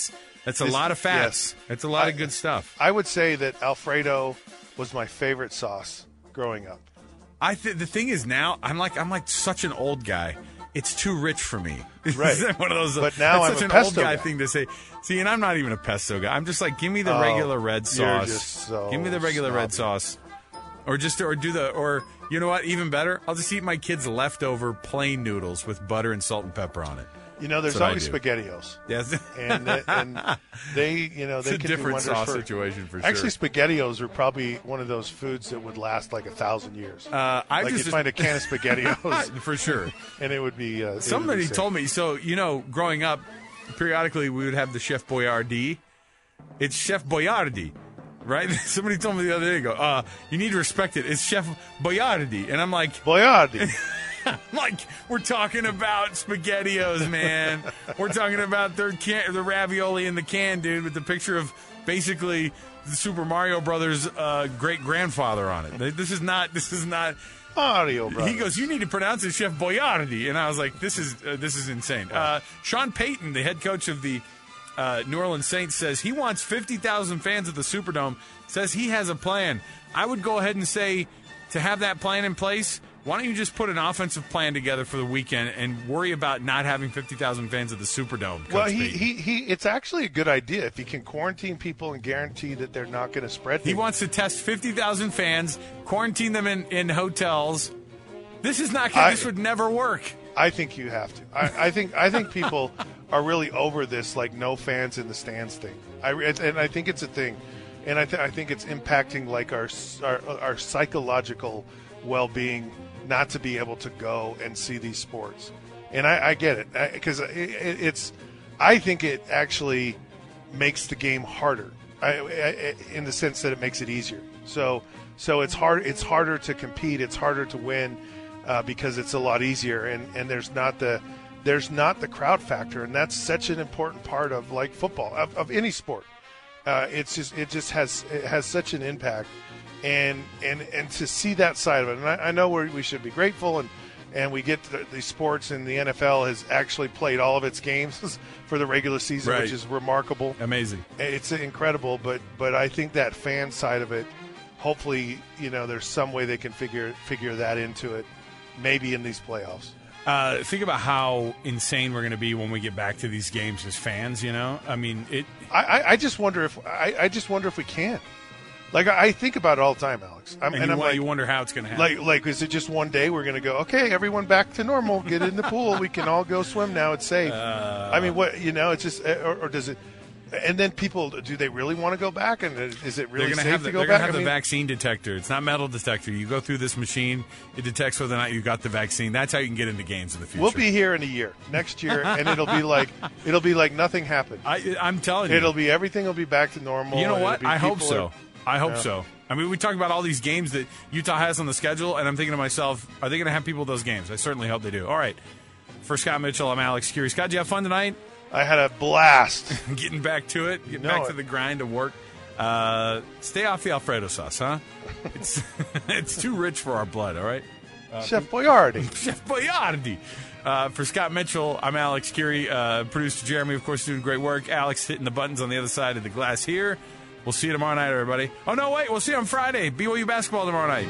That's a This- lot of fats. yes. It's a lot I- of good stuff. I would say that Alfredo was my favorite sauce growing up. I th- the thing is now I'm like I'm like such an old guy. It's too rich for me. Right. It's one of those. But now it's I'm such a an pesto old guy, guy. thing to say. See, and I'm not even a pesto guy. I'm just like, give me the Oh, regular red you're sauce. just so give me the regular red snobby. sauce, or just or do the or you know what? Even better, I'll just eat my kids' leftover plain noodles with butter and salt and pepper on it. You know, there's That's what I always do. SpaghettiOs. Yes, and they, and they, you know, It's they a can different do wonders sauce for, situation for sure. Actually, SpaghettiOs are probably one of those foods that would last like a thousand years. Uh, I like just you'd find a can of SpaghettiOs for sure, and it would be. Uh, it would Somebody be safe. told me. So you know, growing up, periodically we would have the Chef Boyardee. It's Chef Boyardee, right? Somebody told me the other day, go, uh, you need to respect it. It's Chef Boyardee. And I'm like, Boyardee. I'm like, we're talking about SpaghettiOs, man. We're talking about their can- the ravioli in the can, dude, with the picture of basically the Super Mario Brothers uh, great grandfather on it. This is not. This is not. Mario Brothers. He goes, you need to pronounce it Chef Boyardee, and I was like, this is uh, this is insane. Uh, Sean Payton, the head coach of the uh, New Orleans Saints, says he wants fifty thousand fans at the Superdome. Says he has a plan. I would go ahead and say, to have that plan in place, why don't you just put an offensive plan together for the weekend and worry about not having fifty thousand fans at the Superdome? Coach Well, he, Payton? he, he, it's actually a good idea if he can quarantine people and guarantee that they're not going to spread He things. wants to test fifty thousand fans, quarantine them in, in hotels. This is not. Gonna, I- this would never work. I think you have to. I, I think I think people are really over this like no fans in the stands thing. I and I think it's a thing, and I, th- I think it's impacting like our our, our psychological well-being not to be able to go and see these sports. And I, I get it because it, it, it's. I think it actually makes the game harder, I, I, in the sense that it makes it easier. So so it's hard. It's harder to compete. It's harder to win. Uh, because it's a lot easier, and, and there's not the there's not the crowd factor, and that's such an important part of like football of, of any sport. Uh, it's just it just has it has such an impact, and and and to see that side of it, and I, I know we're, we should be grateful, and and we get the, the sports, and the N F L has actually played all of its games for the regular season, Right. which is remarkable, Amazing. it's incredible. But but I think that fan side of it, hopefully, you know, there's some way they can figure figure that into it. Maybe in these playoffs. Uh, think about how insane we're going to be when we get back to these games as fans. You know, I mean, it. I, I, I just wonder if I, I just wonder if we can. Like I, I think about it all the time, Alex. I'm, And, and you, I'm wa- like, you wonder how it's going to happen. like, like, is it just one day we're going to go? Okay, everyone back to normal. Get in the pool. We can all go swim now. It's safe. Uh, I mean, what you know? It's just, or, or does it? And then people, do they really want to go back? And is it really they're going to safe have the, to go they're back? gonna have I the mean, vaccine detector. It's not metal detector. You go through this machine. It detects whether or not you got the vaccine. That's how you can get into games in the future. we'll be here in a year, next year, and it'll be like it'll be like nothing happened. I, I'm telling you. It'll be everything will be back to normal. You know and what? it'll be I hope people so. are- I hope Yeah. so. I mean, we talk about all these games that Utah has on the schedule, and I'm thinking to myself, are they going to have people at those games? I certainly hope they do. All right. For Scott Mitchell, I'm Alex Curie. Scott, did you have fun tonight? I had a blast. Getting back to it, getting know back it. to the grind of work. Uh, stay off the Alfredo sauce, huh? It's it's too rich for our blood, all right? Chef Boyardee. Chef Boyardee. Uh, for Scott Mitchell, I'm Alex Curie. Uh, producer Jeremy, of course, doing great work. Alex hitting the buttons on the other side of the glass here. We'll see you tomorrow night, everybody. Oh, no, wait. We'll see you on Friday. B Y U basketball tomorrow night.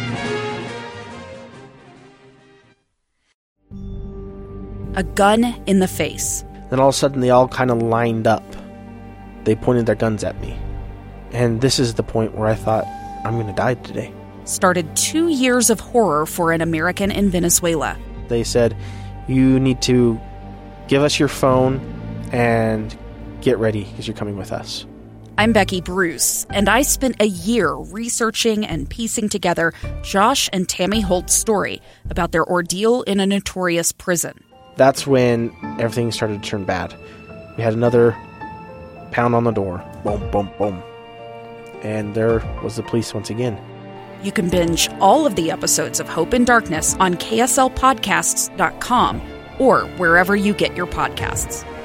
A gun in the face. Then all of a sudden, they all kind of lined up. They pointed their guns at me. And this is the point where I thought, I'm going to die today. Started two years of horror for an American in Venezuela. They said, you need to give us your phone and get ready because you're coming with us. I'm Becky Bruce, and I spent a year researching and piecing together Josh and Tammy Holt's story about their ordeal in a notorious prison. That's when everything started to turn bad. We had another pound on the door. Boom, boom, boom. And there was the police once again. You can binge all of the episodes of Hope and Darkness on K S L podcasts dot com or wherever you get your podcasts.